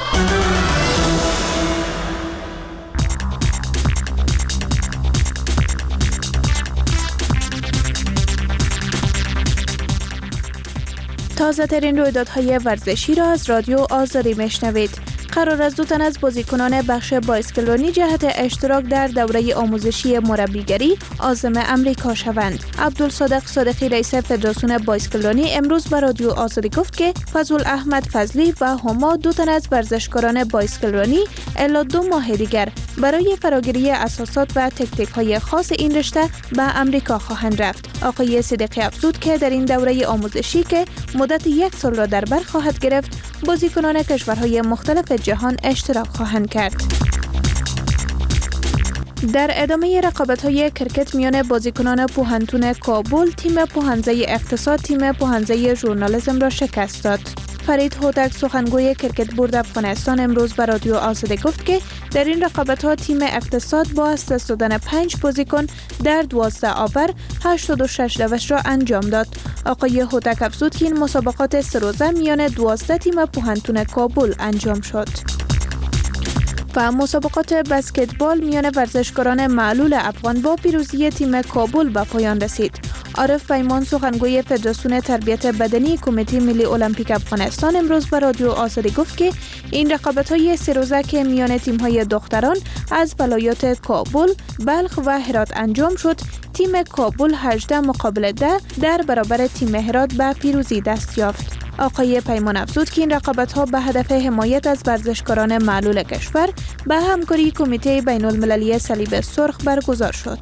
[SPEAKER 4] تازه ترین رویدادهای ورزشی را از رادیو آزادی میشنوید. قرار است 2 تن از بازیکنان بخش بایسکلرانی جهت اشتراک در دوره آموزشی مربیگری عازم امریکا شوند. عبدالصادق صادقی رئیس فدراسیون بایسکلرانی امروز به رادیو آزادی گفت که فضل احمد فضلی و هما 2 تن از ورزشکاران بایسکلرانی الا 2 ماه دیگر برای فراگیری اساسات و تکنیک‌های خاص این رشته به امریکا خواهند رفت. آقای صدیقی افزود که در این دوره آموزشی که مدت 1 سال را در بر خواهد گرفت، بازیکنان کشورهای مختلف جهان اشتراک خواهند کرد. در ادامه رقابت‌های کرکت میان بازیکنان پوهنتون کابل، تیم پوهنزه اقتصاد تیم پوهنزه ژورنالیسم را شکست داد. فرید هوتک سخنگوی کرکت بورد افغانستان امروز به رادیو آزادی گفت که در این رقابت‌ها تیم اقتصاد با از دست دادن 5 بازیکن در 12 آور 86 روش را انجام داد. آقای هوتک افزود که این مسابقات 3 روزه میان 12 تیم پوهنتون کابل انجام شد. و مسابقات بسکتبال میان ورزشکاران معلول افغان با پیروزی تیم کابل به پایان رسید. عارف پیمان سخنگوی فدراسیون تربیت بدنی کمیته ملی المپیک افغانستان امروز به رادیو آزادی گفت که این رقابت‌های 3 روزه که میان تیم‌های دختران از ولایات کابل، بلخ و هرات انجام شد، تیم کابل 18 مقابل 10 در برابر تیم هرات به پیروزی دست یافت. آقای پیمان افزود که این رقابت‌ها به هدف حمایت از ورزشکاران معلول کشور به همکاری کمیته بین‌المللی صلیب سرخ برگزار شد.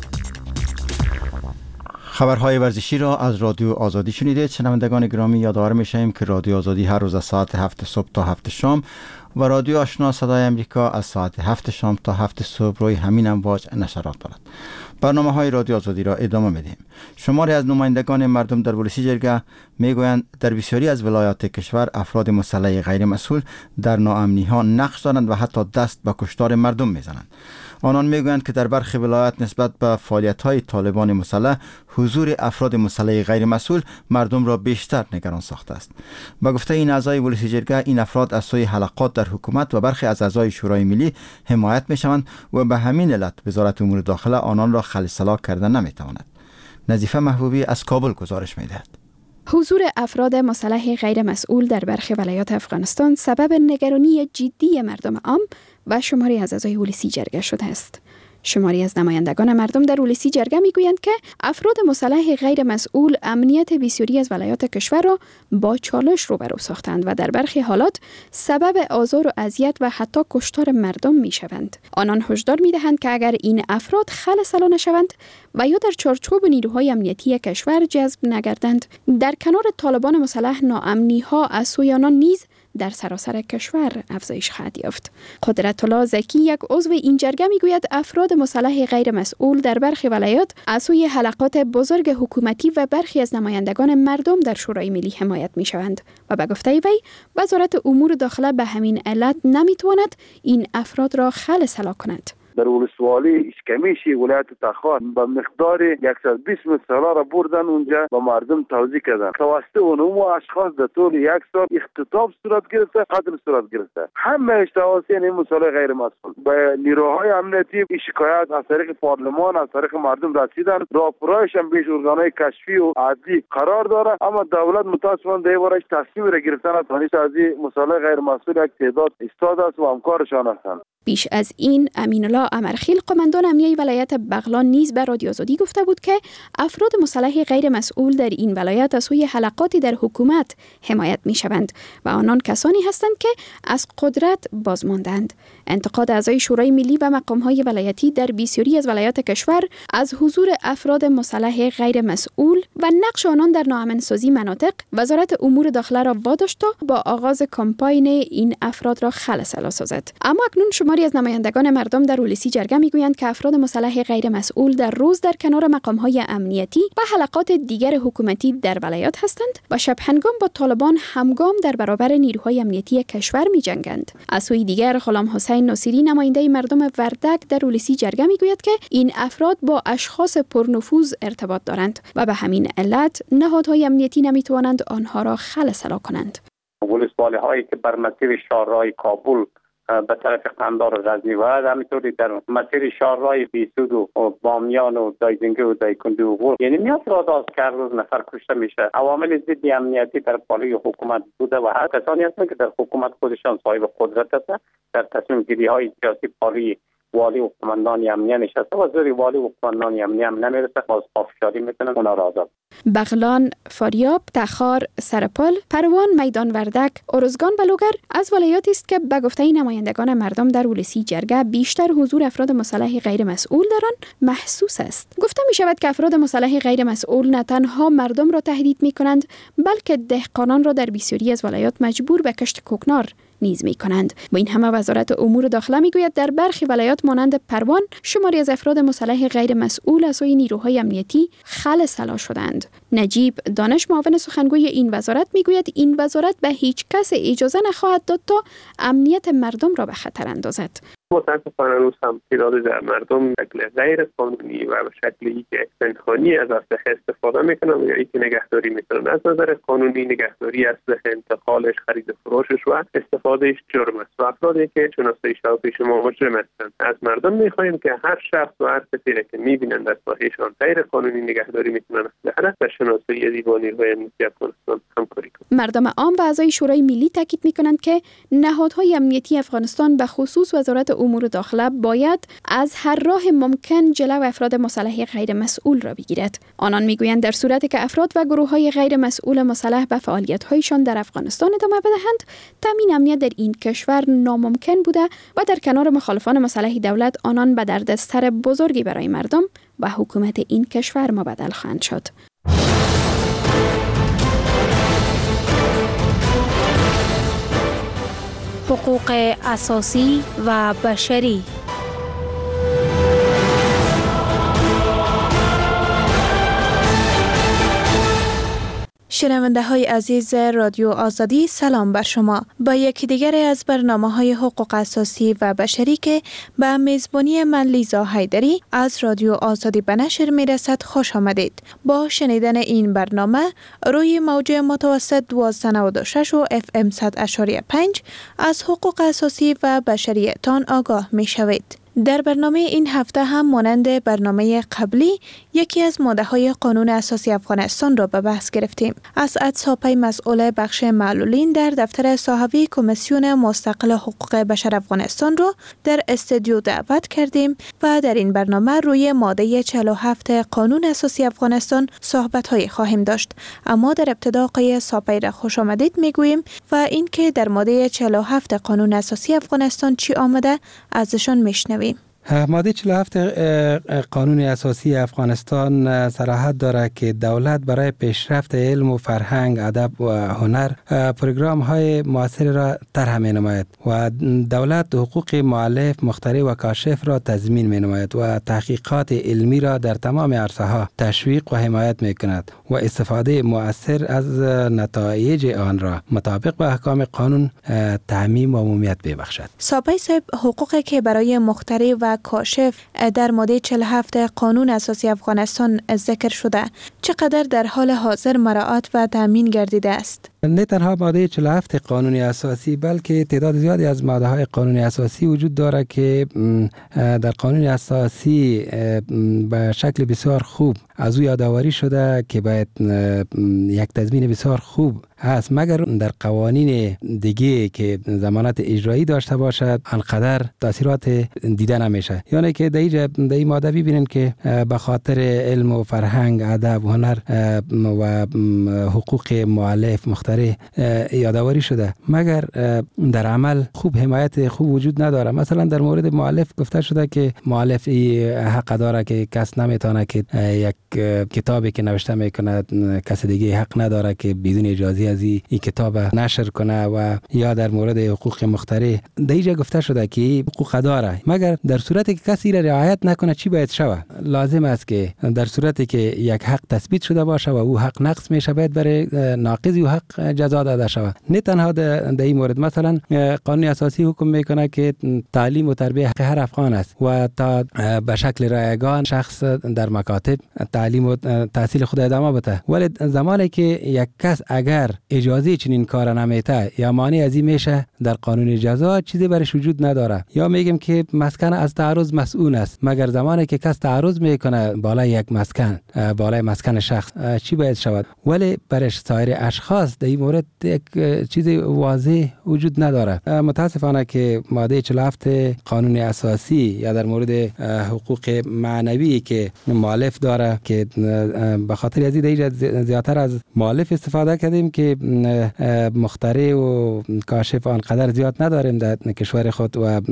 [SPEAKER 1] خبرهای ورزشی را از رادیو آزادی شنیدید. شنوندگان گرامی، یادآور می‌شویم که رادیو آزادی هر روز از ساعت 7 صبح تا 7 شام و رادیو آشنا صدای امریکا از ساعت 7 شام تا 7 صبح روی همین امواج نشرات دارد. برنامه‌های رادیو آزادی را ادامه می‌دهیم. شماری از نمایندگان مردم در ولسی جرگه میگویند در بسیاری از ولایات کشور افراد مسلح غیر مسئول در ناامنی‌ها نقش دارند و حتی دست به کشتار مردم می‌زنند. آنان میگویند که در برخی ولایات نسبت به فعالیت‌های طالبان مسلح حضور افراد مسلح غیر مسئول مردم را بیشتر نگران ساخته است. با گفته این اعضای ولسی جرگه، این افراد از سوی حلقات در حکومت و برخی از اعضای شورای ملی حمایت می‌شوند و به همین علت وزارت امور داخله آنان را خلی‌سلاح کرده نمی‌تواند. نظیفه محبوبی از کابل گزارش می‌دهد.
[SPEAKER 7] حضور افراد مسلح غیر مسئول در برخی ولایات افغانستان سبب نگرانی جدی مردم عام و شماری از اعضای ولسی جرگه شده است. شماری از نمایندگان مردم در اولسی جرگه میگویند که افراد مسلح غیر مسئول امنیت بسیاری از ولایات کشور را با چالش روبرو ساختند و در برخی حالات سبب آزار و اذیت و حتی کشتار مردم میشوند. آنان هشدار میدهند که اگر این افراد خلسلا نشوند و یا در چارچوب نیروهای امنیتی کشور جذب نگردند، در کنار طالبان مسلح ناامنی ها از سوی آنان نیز در سراسر کشور افزایش خواهد یافت. قدرت الله زکی، یک عضو این جرگه، میگوید افراد مسلح غیر مسئول در برخی ولایات از سوی حلقات بزرگ حکومتی و برخی از نمایندگان مردم در شورای ملی حمایت میشوند و به گفته وی وزارت امور داخله به همین علت نمیتواند این افراد را خلسلا کند.
[SPEAKER 8] در ولسوالی اشکمیشی ولایت تخار با مقدار 120 مثلا را بردن اونجا با مردم توزیع کردن. توسط اونم اشخاص در طول یک سال اختطاف صورت گرفته، قتل صورت گرفته. همه توسط این مسئله غیر مسئول به نیروهای امنیتی شکایت از طریق پارلمان از طریق مردم رسیدن. راپورایش هم بیش ارگانهای کشفی و عادی قرار داره، اما دولت متاسفانه در بارش تصمیم را گرفتن از این مسئله غیر مسئول یک تعداد استاد است و همکارشان هستند.
[SPEAKER 7] بیش از این، امین الله امرخیل، قماندان امنیه ولایت بغلان، نیز به رادیو آزادی گفته بود که افراد مسلح غیر مسئول در این ولایت از سوی حلقاتی در حکومت حمایت می شوند و آنان کسانی هستند که از قدرت بازماندند. انتقاد اعضای شورای ملی و مقام‌های ولایتی در بسیاری از ولایات کشور از حضور افراد مسلح غیر مسئول و نقش آنان در ناامن‌سازی مناطق، وزارت امور داخله را واداشت تا با آغاز کمپاین این افراد را خلسلا سازد. اما اکنون شماری از نمایندگان مردم در اولسی جرگه میگویند که افراد مسلح غیر مسئول در روز در کنار مقام‌های امنیتی و حلقات دیگر حکومتی در ولایات هستند و شب هنگام با طالبان همگام در برابر نیروهای امنیتی کشور می‌جنگند. از سوی دیگر، غلام حسین ناصری، نماینده مردم وردک، در اولسی جرگه میگوید که این افراد با اشخاص پرنفوذ ارتباط دارند و به همین علت نهادهای امنیتی نمیتوانند آنها را خلسلا کنند.
[SPEAKER 9] ولسوالی‌هایی که بر مسیر شهرهای کابل به طرف قندار غزنی و همینطوری در مسیر شهرهای بیسود و بامیان و دایزنگه و دایکنده و غور، یعنی میاد را که روز نفر کشته میشه. عوامل ضد امنیتی در پالای حکومت بوده و هر کسانی هستند که در حکومت خودشان صاحب قدرت هستند، در تصمیم گیری های سیاسی پالای والی و قماندان امنیه نشسته و زیر والی و قماندان امنیه هم نمیرسه، باز پافشاری میکنن اونا را آزاد.
[SPEAKER 7] بغلان، فاریاب، تخار، سرپل، پروان، میدان وردک، ارزگان و لوگر از ولایاتی است که به گفته نمایندگان مردم در اولسی جرگه بیشتر حضور افراد مسلح غیر مسئول در آن محسوس است. گفته می شود که افراد مسلح غیر مسئول نه تنها مردم را تهدید می کنند، بلکه دهقانان را در بسیاری از ولایات مجبور به کشت کوکنار نیز می کنند. با این همه وزارت امور داخله می گوید در برخی ولایات مانند پروان شماری از افراد مسلح غیر مسئول از سوی نیروهای امنیتی خلسلا شدند. نجیب دانش، معاون سخنگوی این وزارت، می گوید این وزارت به هیچ کس اجازه نخواهد داد تا امنیت مردم را به خطر اندازد.
[SPEAKER 10] متاسفانه هنوز هم تعداد در مردم شکل غیر قانونی و به شکلی که پنهانی از اسلحه استفاده میکنن یا اینکه نگهداری میکنن. از نظر قانونی نگهداری اسلحه، انتقالش، خرید فروشش و استفادهش جرم است و افرادی که شناسایی شده پیش ما مجرم هستند. از مردم میخواهیم که هر شخص و هر کسی که میبینند در ساحهشان غیر قانونی نگهداری میکنن اسلحه را شناسایی دیوانی های امنیتی افغانستان همکاری کنند.
[SPEAKER 7] مردم عام و اعضای شورای ملی تاکید میکنند که نهادهای امنیتی افغانستان به خصوص وزارت امور داخله باید از هر راه ممکن جلو افراد مسلح غیر مسئول را بگیرد. آنان میگویند در صورتی که افراد و گروه‌های غیر مسئول مسلح به فعالیت‌هایشان در افغانستان ادامه بدهند، تامین امنیت در این کشور ناممکن بوده و در کنار مخالفان مسلح دولت آنان به دردسر بزرگی برای مردم و حکومت این کشور مبدل خواهند شد.
[SPEAKER 11] حقوق اساسی و بشری.
[SPEAKER 4] شنونده های عزیز رادیو آزادی، سلام بر شما. با یکی دیگر از برنامه های حقوق اساسی و بشری که به میزبانی من لیزا حیدری از رادیو آزادی به نشر می رسد خوش آمدید. با شنیدن این برنامه روی موج متوسط 1296 و FM 100.5 از حقوق اساسی و بشری تان آگاه می شوید. در برنامه این هفته هم مانند برنامه قبلی یکی از ماده‌های قانون اساسی افغانستان را به بحث گرفتیم. اسعد ساپی مسئول بخش معلولین در دفتر صحوی کمیسیون مستقل حقوق بشر افغانستان را در استودیو دعوت کردیم و در این برنامه روی ماده 47 قانون اساسی افغانستان صحبت‌های خواهیم داشت. اما در ابتدا آقای ساپی را خوش آمدید میگوییم و اینکه در ماده 47 قانون اساسی افغانستان چی آمده ازشان میشنویم.
[SPEAKER 2] ماده 47 قانون اساسی افغانستان صراحت دارد که دولت برای پیشرفت علم و فرهنگ، ادب و هنر پروگرام های موثر را طرح می نماید و دولت حقوق مؤلف، مخترع و کاشف را تضمین می نماید و تحقیقات علمی را در تمام عرصه ها تشویق و حمایت می کند و استفاده مؤثر از نتایج آن را مطابق با احکام قانون تعمیم و عمومیت ببخشد.
[SPEAKER 4] ساپی صاحب، حقوقی که برای مخترع و کاشف در ماده 47 قانون اساسی افغانستان ذکر شده چقدر در حال حاضر مراعات و تامین گردیده است؟
[SPEAKER 2] نه تنها ماده 47 قانون اساسی بلکه تعداد زیادی از ماده های قانون اساسی وجود دارد که در قانون اساسی به شکل بسیار خوب از او یادآوری شده که باید یک تضمین بسیار خوب هست، مگر در قوانین دیگه که ضمانت اجرایی داشته باشد انقدر تاثیرات دیده نمیشه. یعنی که در این ماده ببینید که به خاطر علم و فرهنگ، ادب و هنر و حقوق مؤلف، مخترع یادآوری شده، مگر در عمل خوب حمایت خوب وجود نداره. مثلا در مورد مؤلف گفته شده که مؤلف حق داره که کس نمیتونه که یک کتابی که نوشته میکنه کس دیگه حق نداره که بدون اجازه از این کتاب نشر کنه، و یا در مورد حقوق مخترع در اینجا گفته شده که حقوق داره، مگر در صورتی که کسی را رعایت نکنه چی باید شود؟ لازم است که در صورتی که یک حق تثبیت شده باشه و او حق نقض میشه باید برای ناقض او حق جزا داده شود. نه تنها در این مورد، مثلا قانون اساسی حکم میکنه که تعلیم و تربیت حق هر افغان است و تا به شکل رایگان شخص در مکاتب تعلیم و تحصیل خود ادامه بده، ولی زمانی که یک کس اگر اجازه چنین کار نمیته یا مانع از این میشه، در قانون جزا چیزی برش وجود نداره. یا میگیم که مسکن از تعرض مسئول است، مگر زمانی که کس تعرض میکنه بالای یک مسکن، بالای مسکن شخص، چی باید شود؟ ولی برش سایر اشخاص در این مورد یک چیز واضح وجود نداره. متاسفانه که ماده 47 قانون اساسی یا در مورد حقوق معنوی که مؤلف داره که به خاطر از این زیادتر از مؤلف استفاده کردیم که مخترع و کاشف آنقدر زیاد نداریم در کشور خود و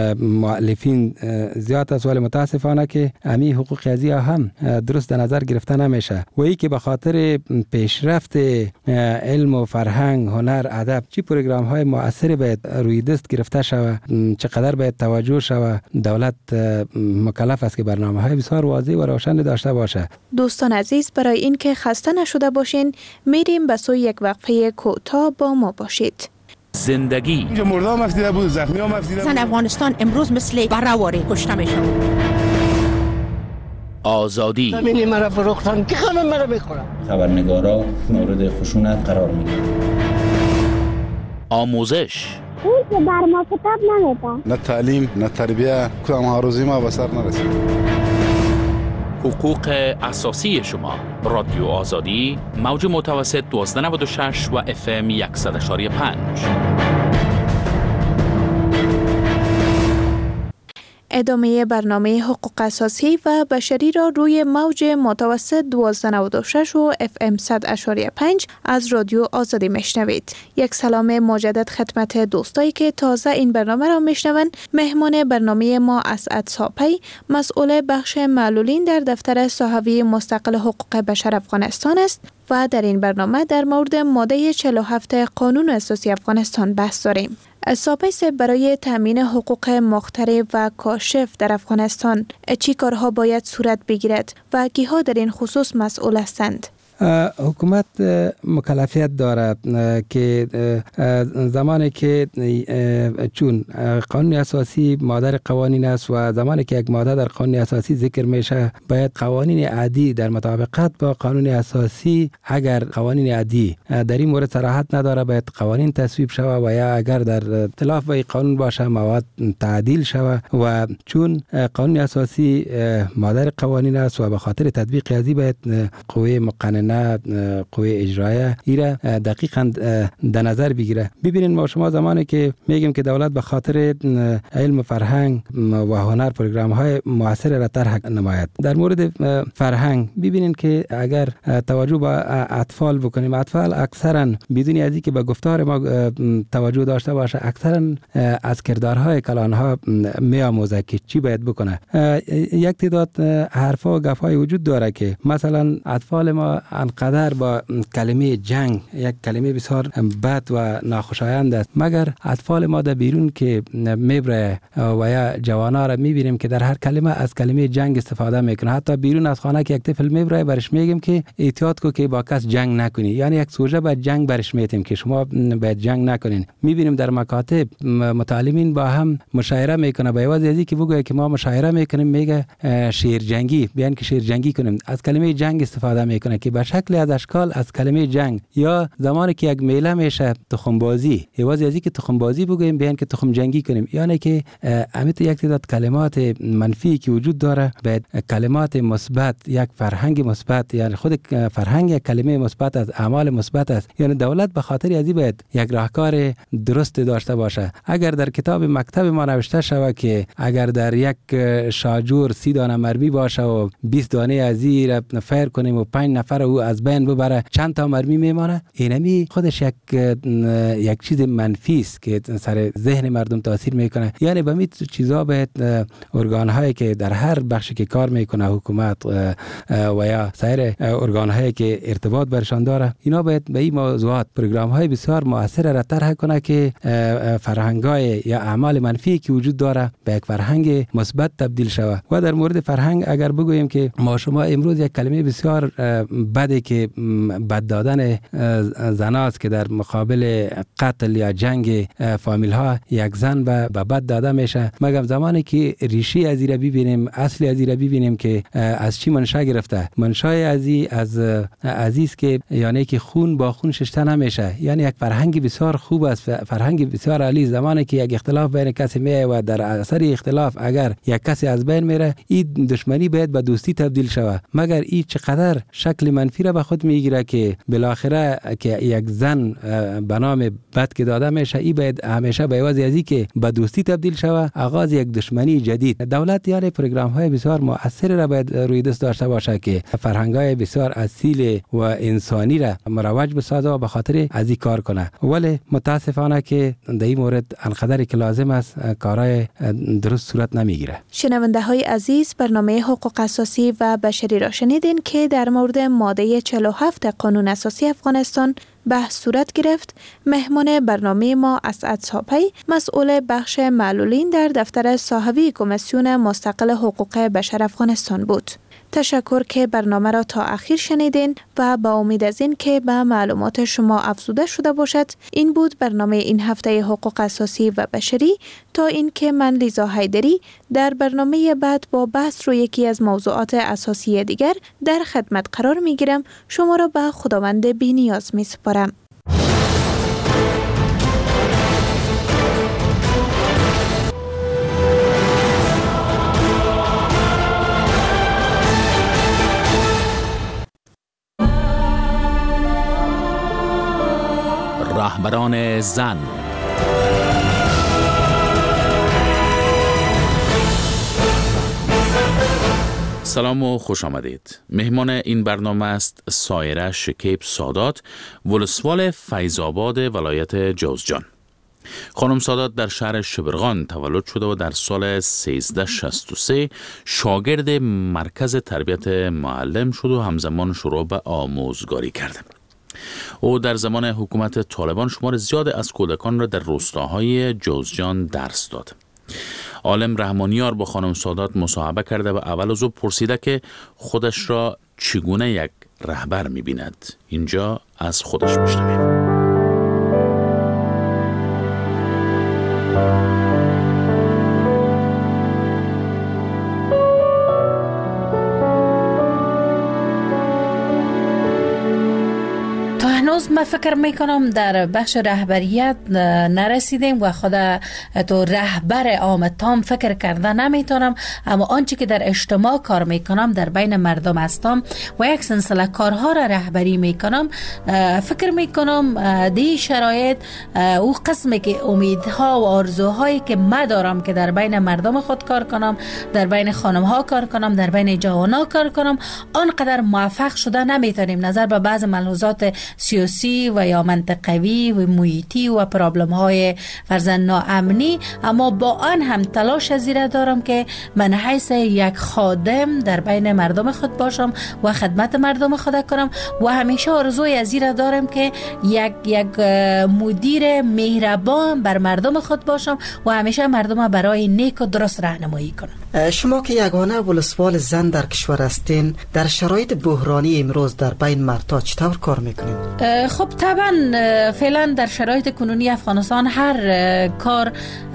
[SPEAKER 2] مؤلفین زیاد است، ولی متاسفانه که همین حقوق ازی هم درست در نظر گرفته نمیشه و ای که به خاطر پیشرفت علم و فرهنگ، هنر، ادب چی پروگرام های مؤثر باید روی دست گرفته شود، چقدر باید توجه شود. دولت مکلف است که برنامه های بسیار واضح و روشن داشته باشه.
[SPEAKER 4] دوستان عزیز، برای اینکه خسته نشده باشین میریم به سوی یک وقفه کوتاه، با ما باشید.
[SPEAKER 12] زندگی
[SPEAKER 21] اینجا مردم مفیده بود، زخمی ها مفیده بود.
[SPEAKER 12] زن افغانستان امروز مثل برهواری کشته میشن. آزادی
[SPEAKER 13] زمینی مرا فروختن که خانم مرا بخورم.
[SPEAKER 14] خبرنگارا مورد خشونت قرار میگیرن.
[SPEAKER 12] آموزش
[SPEAKER 15] اون که بر ما کتاب نمیده.
[SPEAKER 21] نه تعلیم، نه تربیه، کدام هاروزی ما به سر نرسید.
[SPEAKER 12] حقوق اساسی شما. رادیو آزادی، موج متوسط 1296 و FM 100.5.
[SPEAKER 4] ادامه برنامه حقوق اساسی و بشری را روی موج متوسط 1296 و FM 100.5 از رادیو آزادی میشنوید. یک سلام مجدد خدمت دوستایی که تازه این برنامه را میشنوند. مهمان برنامه ما اسعد ساپی، مسئول بخش معلولین در دفتر صحوی مستقل حقوق بشر افغانستان است و در این برنامه در مورد ماده 47 قانون اساسی افغانستان بحث داریم. ساپی صاحب، برای تامین حقوق مخترع و کاشف در افغانستان چی کارها باید صورت بگیرد و کیها در این خصوص مسئول هستند؟
[SPEAKER 2] حکومت مکلفیت دارد که زمانی که چون قانون اساسی مادر قوانین است و زمانی که یک ماده در قانون اساسی ذکر میشه باید قوانین عادی در مطابقت با قانون اساسی، اگر قوانین عادی در این مورد صراحت نداره باید قوانین تصویب شود و یا اگر در اختلاف با قانون باشه مواد تعدیل شود و چون قانون اساسی مادر قوانین است و به خاطر تطبیق ازی باید قوه مقننه، قوه اجرایه ایره دقیقاً در نظر بگیره. ببینید ما شما زمانی که میگیم که دولت به خاطر علم و فرهنگ و هنر پروگرام های موثر را طرح نماید. در مورد فرهنگ ببینید که اگر توجه به اطفال بکنیم، اطفال اکثرا بدون از اینکه به گفتار ما توجه داشته باشه اکثرا از کردارهای کلانها میآموزه که چی باید بکنه. یک تعداد حرفا و گپ‌های وجود داره که مثلا اطفال ما انقدر با کلمه جنگ، یک کلمه بسیار بد و ناخوشایند است، مگر اطفال ما در بیرون که میبره و یا جوانا را میبینیم که در هر کلمه از کلمه جنگ استفاده میکنه. حتی بیرون از خانه که یک طفل میبره برش میگیم که احتیاط کو که با کس جنگ نکنی، یعنی یک سوژه با جنگ برش میتیم که شما باید جنگ نکنین. میبینیم در مکاتب متعلمین با هم مشاوره میکنه، با عوض ازی که بگه که ما مشاوره میکنیم میگه شیر جنگی، بیان که شیر جنگی کنیم، از کلمه جنگ استفاده میکنه که به شکل از اشکال از کلمه جنگ. یا زمانی که یک میله میشه تخم بازی، عوض ازی که تخم بازی بگیم بیان که تخم جنگی کنیم، یعنی که امیت یک تعداد کلمات منفی که وجود داره باید کلمات مثبت، یک فرهنگ مثبت، یعنی خود فرهنگ یک کلمه مثبت از اعمال مثبت است. یعنی دولت به خاطر ازی باید یک راهکار درست داشته باشه. اگر در کتاب مکتب ما نوشته شود که اگر در یک شاجور 30 دانه مرمی باشه و 20 دانه از این فیر کنیم و 5 نفر او از بین ببره، چند تا مرمی میمانه؟ اینمی خودش یک چیز منفی است که سر ذهن مردم تاثیر میکنه. یعنی به می چیزا باید ارگان هایی که در هر بخشی که کار میکنه، حکومت و یا سایر ارگان هایی که ارتباط برشان داره، اینا باید به این موضوعات پروگرام های بسیار مؤثر را طرح کنه که فرهنگ های یا اعمال منفی که وجود داره به یک فرهنگ مثبت تبدیل شود. و در مورد فرهنگ اگر بگوییم که ما شما امروز یک کلمه بسیار بده که بد دادن زناست که در مقابل قتل یا جنگ فامیل ها یک زن به بد داده میشه، مگر زمانی که ریشه از این ببینیم، اصل از این ببینیم که از چی منشأ گرفته. منشأ از عزیز که یعنی که خون با خون شسته نمیشه، یعنی یک فرهنگ بسیار خوب است، فرهنگ بسیار عالی. زمانی که یک اختلاف بین کسی میه و در اثر اختلاف اگر یک کسی از بین میره، این دشمنی باید به دوستی تبدیل شود. مگر این چقدر شکل منفی را به خود میگیره که بالاخره که یک زن به نام بد که داده میشه، این باید همیشه به عوض ازی که به دوستی تبدیل شود آغاز یک دشمنی جدید. دولت یعنی پروگرام های بسیار مؤثر را باید روی دست داشته باشه که فرهنگ های بسیار اصیل و انسانی را مروج بسازه و به خاطر از این کار کنه. ولی متاسفانه که در این مورد انقدر که لازم است کارهای درست صورت نمیگیره.
[SPEAKER 4] شنونده های عزیز، برنامه حقوق اساسی و بشری را شنیدین که در مورد ماده 47 قانون اساسی افغانستان بحث صورت گرفت. مهمان برنامه ما اسعد صاپی، مسئول بخش معلولین در دفتر صاحبی کمیسیون مستقل حقوق بشر افغانستان بود. تشکر که برنامه را تا اخیر شنیدین و با امید از این که به معلومات شما افزوده شده باشد. این بود برنامه این هفته حقوق اساسی و بشری. تا این که من لیزا حیدری در برنامه بعد با بحث روی یکی از موضوعات اساسی دیگر در خدمت قرار می گیرم. شما را به خداوند بی‌نیاز می سپارم.
[SPEAKER 12] رهبران زن. سلام و خوش آمدید. مهمان این برنامه است سایره شکیب سادات، ولسوال فیض‌آباد ولایت جوزجان. خانم سادات در شهر شبرغان تولد شده و در سال 1363 شاگرد مرکز تربیت معلم شد و همزمان شروع به آموزگاری کرد. او در زمان حکومت طالبان شمار زیاد از کودکان را در روستاهای جوزجان درس داد. عالم رحمانیار با خانم سادات مصاحبه کرده و اول از او پرسیده که خودش را چگونه یک رهبر می‌بیند. اینجا از خودش میشنویم.
[SPEAKER 5] هنوز من فکر میکنم در بخش رهبریت نرسیدیم و خود تو رهبر عام تام فکر کرده نمیتونم، اما آنچه که در اجتماع کار میکنم، در بین مردم هستم و یک سلسله کارها را رهبری میکنم، فکر میکنم دی شرایط او قسمی که امیدها و آرزوهایی که من دارم که در بین مردم خود کار کنم، در بین خانمها کار کنم، در بین جوانها کار کنم، آنقدر موفق شده نمیتونیم نظر به بعض ملحوظات سیاسی و یا منطقوی و محیطی و پرابلم های فرزن ناامنی، اما با آن هم تلاش زیره دارم که من حیث یک خادم در بین مردم خود باشم و خدمت مردم خود کنم و همیشه آرزوی زیره دارم که یک مدیر مهربان بر مردم خود باشم و همیشه مردم برای نیک و درست راهنمایی کنم.
[SPEAKER 17] شما که یگانه ولسوال زن در کشور هستین، در شرایط بحرانی امروز در بین مردها چطور کار میکنین؟
[SPEAKER 5] خب طبعا فعلا در شرایط کنونی افغانستان هر کار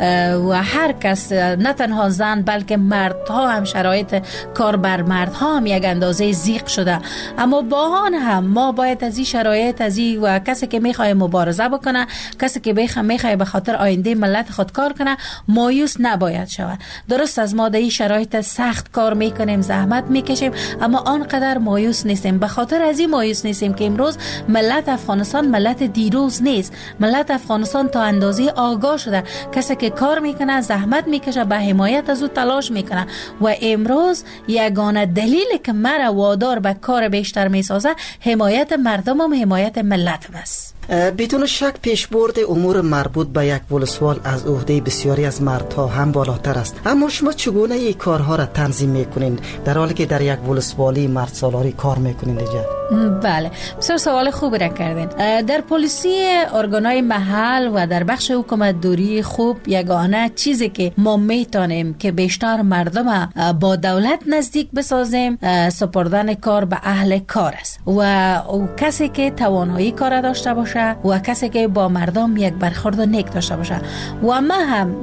[SPEAKER 5] و هر کس، نه تنها زن بلکه مردها هم شرایط کار بر مردها هم یک اندازه ضیق شده، اما با آن هم ما باید از این شرایط و کسی که میخواد مبارزه بکنه، کسی که میخواد به خاطر آینده ملت خود کار کنه، مایوس نباید شود. درست از ما در این شرایط سخت کار میکنیم، زحمت میکشیم، اما آنقدر مایوس نیستیم. به خاطر از این مایوس نیستیم که امروز ملت افغانستان ملت دیروز نیست. ملت افغانستان تا اندازه آگاه شده، کسی که کار میکنه، زحمت میکشه، به حمایت از او تلاش میکنه و امروز یگانه دلیلی که مرا وادار به کار بیشتر میسازه حمایت مردم و حمایت ملتم است.
[SPEAKER 17] بدون شک پیشبرد امور مربوط به یک ولسوال از عهده بسیاری از مردها هم بالاتر است، اما شما چگونه این کارها را تنظیم میکنین در حالی که در یک ولسوالی مرد سالاری کار میکنین دیگه؟
[SPEAKER 5] بله، بسیار سوال خوبی را کردین. در پلیسی ارگانهای محل و در بخش حکومت دوری خوب یگانه چیزی که ما میتونیم که بیشتر مردم با دولت نزدیک بسازیم سپردن کار به اهل کار است و کسی که توانایی کار داشته باشه و کسی که با مردم یک برخورد نیک داشته باشه و من هم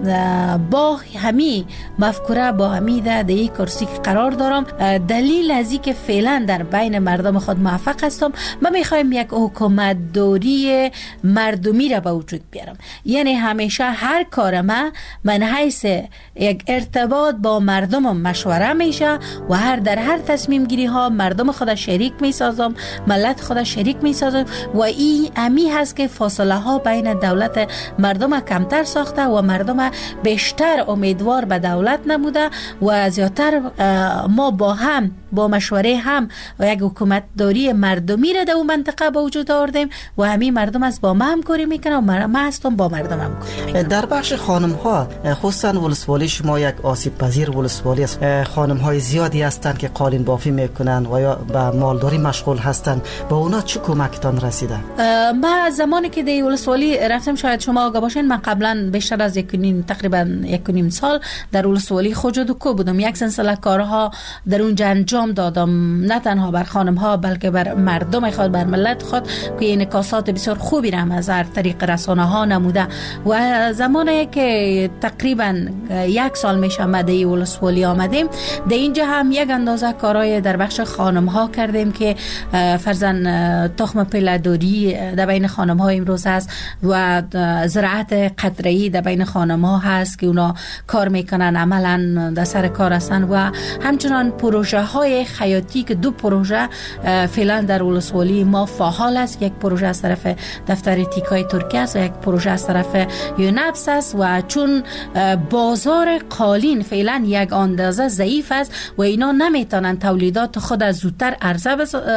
[SPEAKER 5] با همین مفکوره با همین در این کرسی قرار دارم. دلیل از این که فعلا در بین مردم خود موفق هستم، من میخوایم یک حکومت دوری مردمی را به وجود بیارم. یعنی همیشه هر کار من حیث یک ارتباط با مردم مشوره میشه و در هر تصمیم گیری ها مردم خود شریک میسازم، ملت خود شریک میسازم و این امی هست که فاصله ها بین دولت مردم کمتر ساخته و مردم بیشتر امیدوار به دولت نموده و زیادتر ما با مشوره هم و یک حکومت داری مردمی را در اون منطقه به وجود آوردیم و همین مردم از با ما همکاری میکنه و من هستم با مردم همکاری میکنم.
[SPEAKER 17] در بخش خانم ها، خصوصا ولسوالی شما یک آسیب پذیر ولسوالی است، خانم های زیادی هستند که قالین بافی میکنن و یا به مالداری مشغول هستند، با اونا چه کمکتان رسیده؟
[SPEAKER 5] ما زمانی که در ولسوالی رفتم، شاید شما آگاه باشین، من قبلا بیشتر از تقریبا 1.5 سال در ولسوالی خوجدوکو بودم. یک سلسله کارها در اونجا انجام دادم، نه تنها بر خانم ها بلکه بر مردم خود، بر ملت خود که انعکاسات بسیار خوبی را از هر طریق رسانه ها نموده. و زمانی که تقریبا 1 سال میشه ما در ولسوالی آمدیم، در اینجا هم یک اندازه کارهای در بخش خانم ها کردیم که فرزن تخم پله‌داری در بین خانم ها امروز هست و زراعت قطره‌ای در بین خانم ها هست که اونا کار میکنن، عملا در سر کار هستن و همچنان پروژه های حیاتی که 2 پروژه فعلا در ولسوالی ما فعال است. یک پروژه از طرف دفتر تیکای ترکیه است و یک پروژه از طرف یونپس است و چون بازار قالین فعلا یک اندازه ضعیف است و اینا نمیتونن تولیدات خود از زودتر عرضه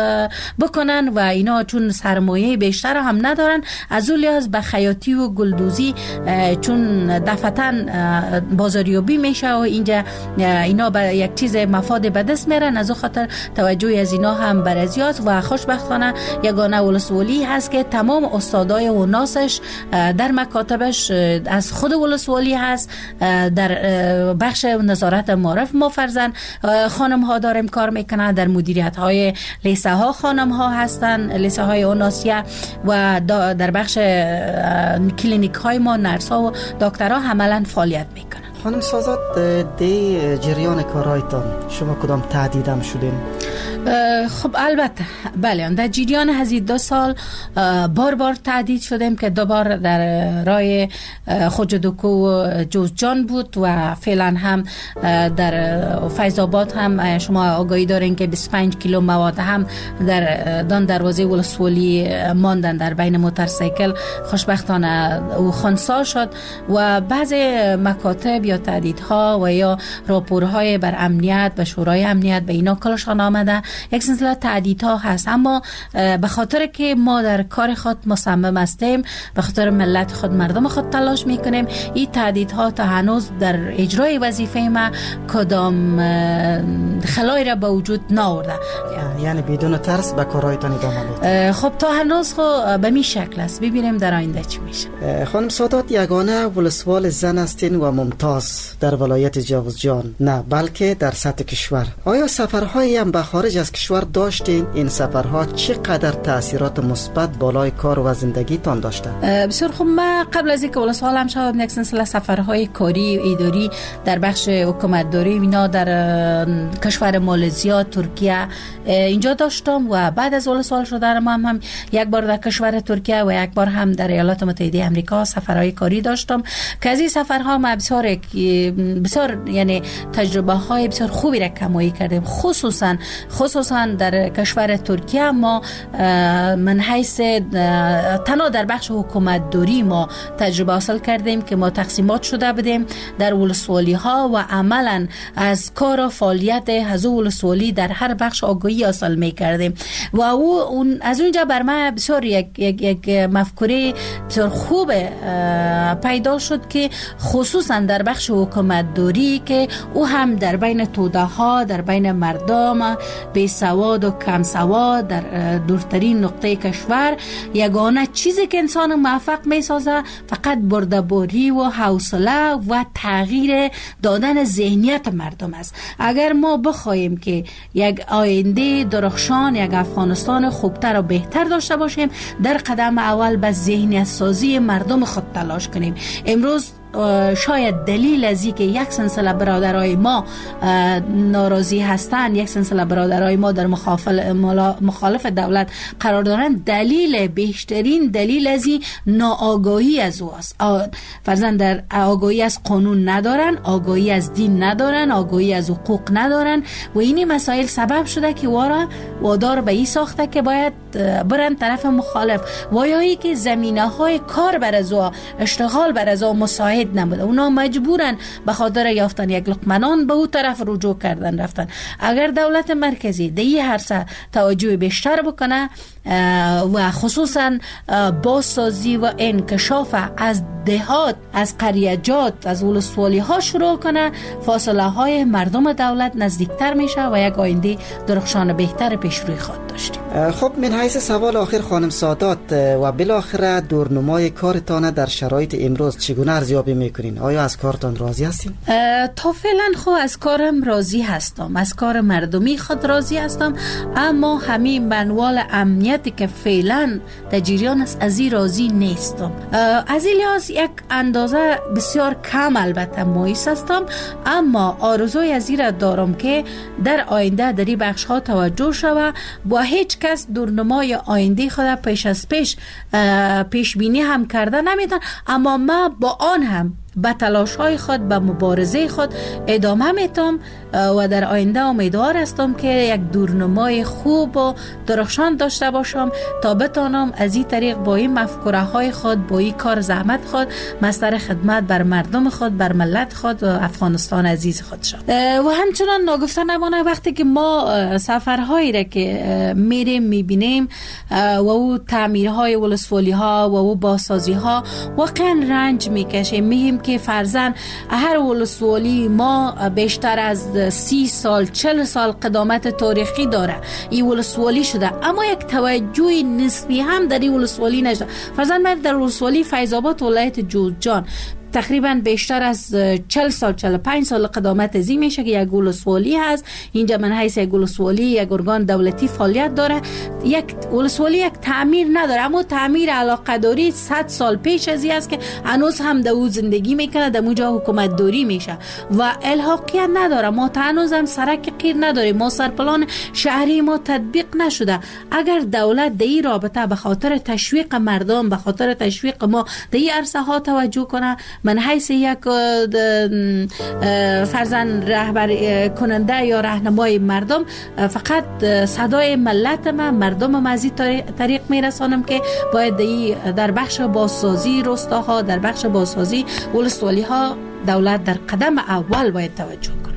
[SPEAKER 5] بکنن و اینا چون سرمایه بیشتر هم ندارن، از اون لحاظ به خیاطی و گلدوزی چون دفعتاً بازاریابی میشه و اینجا اینا به یک چیز مفاد به دست میرن، از اون خاطر توجه از اینا هم برزیاست هاست و خوشبختانه یگانه ولسوالی هست که تمام استادای و ناسش در مکاتبش از خود ولسوالی هست. در بخش نظارت معارف ما فرزن خانم ها داریم کار میکنن، در مدیریت های لیسه ها خانم ها هستن، لیسه های اوناسیه، و در بخش کلینیک های ما نرس ها و دکترها عملا فعالیت میکنن.
[SPEAKER 17] خانم سازات، دی جریان کارایتان شما کدام تهدیدم شدین؟
[SPEAKER 5] خب البته بله، در جریان هزید 2 سال بار بار تهدید شدیم که دوبار در رای خوجدوکو و جوزجان بود و فعلا هم در فیض‌آباد هم شما آگاهی دارین که 25 کیلو مواد هم در دان دروازه ولسوالی ماندن در بین موتورسیکل. خوشبختانه او خنثی شد و بعض مکاتب یا تهدیدها و یا راپورهای بر امنیت و شورای امنیت به اینا کلشان آمده. یک سلسله تهدیدها هست، اما به خاطر که ما در کار خود مصمم هستیم، به خاطر ملت خود، مردم خود تلاش میکنیم، این تهدیدها تا هنوز در اجرای وظیفه ما کدام خلایی را به وجود نآورده.
[SPEAKER 17] یعنی بدون ترس به کارهایتان ادامه میدید؟
[SPEAKER 5] خب تا هنوز خب به می شکل است، ببینیم در آینده چی میشه.
[SPEAKER 17] خانم سادات، یگانه ولسوال زن هستین و ممتاز در ولایت جوزجان، نه بلکه در سطح کشور. آیا سفرهایی هم به خارج از کشور داشتین؟ این سفرها چقدر تاثیرات مثبت بالای کار و زندگیتان داشته؟
[SPEAKER 5] بسیار خوب. من قبل از اینکه ولسوالم شدم یک سلسله سفرهای کاری و اداری در بخش حکومت داری اینا در کشور مالزیا، ترکیه اینجا داشتم و بعد از ولسوال شدنم هم یک بار در کشور ترکیه و یک بار هم در ایالات متحده آمریکا سفرهای کاری داشتم که از این سفرها ما بسیار یعنی تجربه های بسیار خوبی را کمایی کردیم. خصوصا در کشور ترکیه ما من حیث تنها در بخش حکومت داری ما تجربه حاصل کردیم که ما تقسیمات شده بودیم در ولسوالی ها و عملا از کار و فعالیت حضور ولسوالی در هر بخش آگاهی حاصل می کردیم و از اونجا بر من بسیار یک مفکوره بسیار خوب پیدا شد که خصوصا در بخش حکومت داری که او هم در بین توده ها، در بین مردم بی سواد و کم سواد در دورترین نقطه کشور، یگانه چیزی که انسان موفق می سازه فقط بردباری و حوصله و تغییر دادن ذهنیت مردم است. اگر ما بخواهیم که یک آینده درخشان، یک افغانستان خوبتر و بهتر داشته باشیم، در قدم اول به ذهنیت سازی مردم خود تلاش کنیم. امروز شاید دلیل از این که یک سلسله برادرای ما ناراضی هستند، یک سلسله برادرای ما در مخالف دولت قرار دارند، بیشترین دلیل از این ناآگاهی از او است. فرضاً در آگاهی از قانون ندارن، آگاهی از دین ندارن، آگاهی از حقوق ندارن و این مسائل سبب شده که وادار به این ساخته که باید برن طرف مخالف و یا ای که زمینه های کار بر از او، اشتغال بر از او مساعد نبوده. اونا مجبورن به خاطر یافتن یک لقمه نان به اون طرف رجوع کردن رفتن. اگر دولت مرکزی دی هر سه توجه بیشتر بکنه و خصوصا بازسازی و انکشاف از دهات، از قریجات، از ولسوالی ها شروع کنه، فاصله های مردم دولت نزدیکتر میشه و یک آینده درخشان بهتر پیش روی خود داشتیم.
[SPEAKER 17] خب من حیث سوال آخر خانم سادات و بالاخره دورنمای کارتان در شرایط امروز چگونه ارزیابی میکنین؟ آیا از کارتان راضی هستین؟
[SPEAKER 5] تا فعلا خب از کارم راضی هستم، از کار مردمی خود راضی هستم، اما همین منوال امنیتی که فعلا در جریان است از این راضی نیستم. از این لحاظ یک اندازه بسیار کم البته مایوس هستم، اما آرزوی از این را دارم که در آینده در این بخش ها توجه شود و هیچ کس دورنمای آینده خود پیش بینی هم کرده نمیدن، اما ما با آن هم به تلاش های خود، به مبارزه خود ادامه میتم و در آینده امیدوار هستم که یک دورنمای خوب و درخشان داشته باشم تا بتانم از این طریق با این مفکوره های خود، با این کار زحمت خود مستر خدمت بر مردم خود، بر ملت خود و افغانستان عزیز خود شد. و همچنان ناگفته نمانه وقتی که ما سفرهایی را که میریم میبینیم و او تعمیرهای ولسوالی ها و او بازسازی ها واقعا رنج میکشیم، میگیم که فرضاً هر ولسوالی ما بیشتر از 30 سال 40 سال قدامت تاریخی داره، این ولسوالی شده، اما یک توجه نسبی هم در این ولسوالی نشده. فرضاً من در ولسوالی فیض‌آباد ولایت جوزجان تقریبا بیشتر از 40 سال 45 سال قدامت ازی میشه که یک ولسوالی هست. اینجا من حیث یک ولسوالی یک ارگان دولتی فعالیت داره. یک ولسوالی یک تعمیر نداره، اما تعمیر علاقه داری 100 سال پیش ازی است که هنوز هم در او زندگی میکنه، در اونجا حکومت داری میشه و الحاقیت نداره. ما هنوز هم سرک قیر نداریم، ما سرپلان شهری ما تطبیق نشده. اگر دولت در این رابطه به خاطر تشویق مردم، به خاطر تشویق ما در این عرصه ها توجه کنه، من حیث یک فرزند رهبر کننده یا راهنمای مردم فقط صدای ملت مردم مزید طریق میرسانم که باید در بخش بازسازی روستاها، در بخش بازسازی ولسوالی ها دولت در قدم اول باید توجه کنه.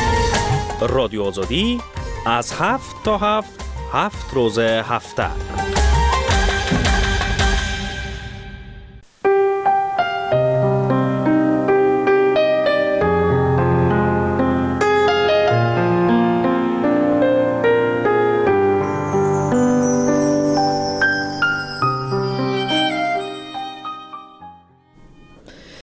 [SPEAKER 18] رادیو آزادی از 7 تا 7 روز هفته.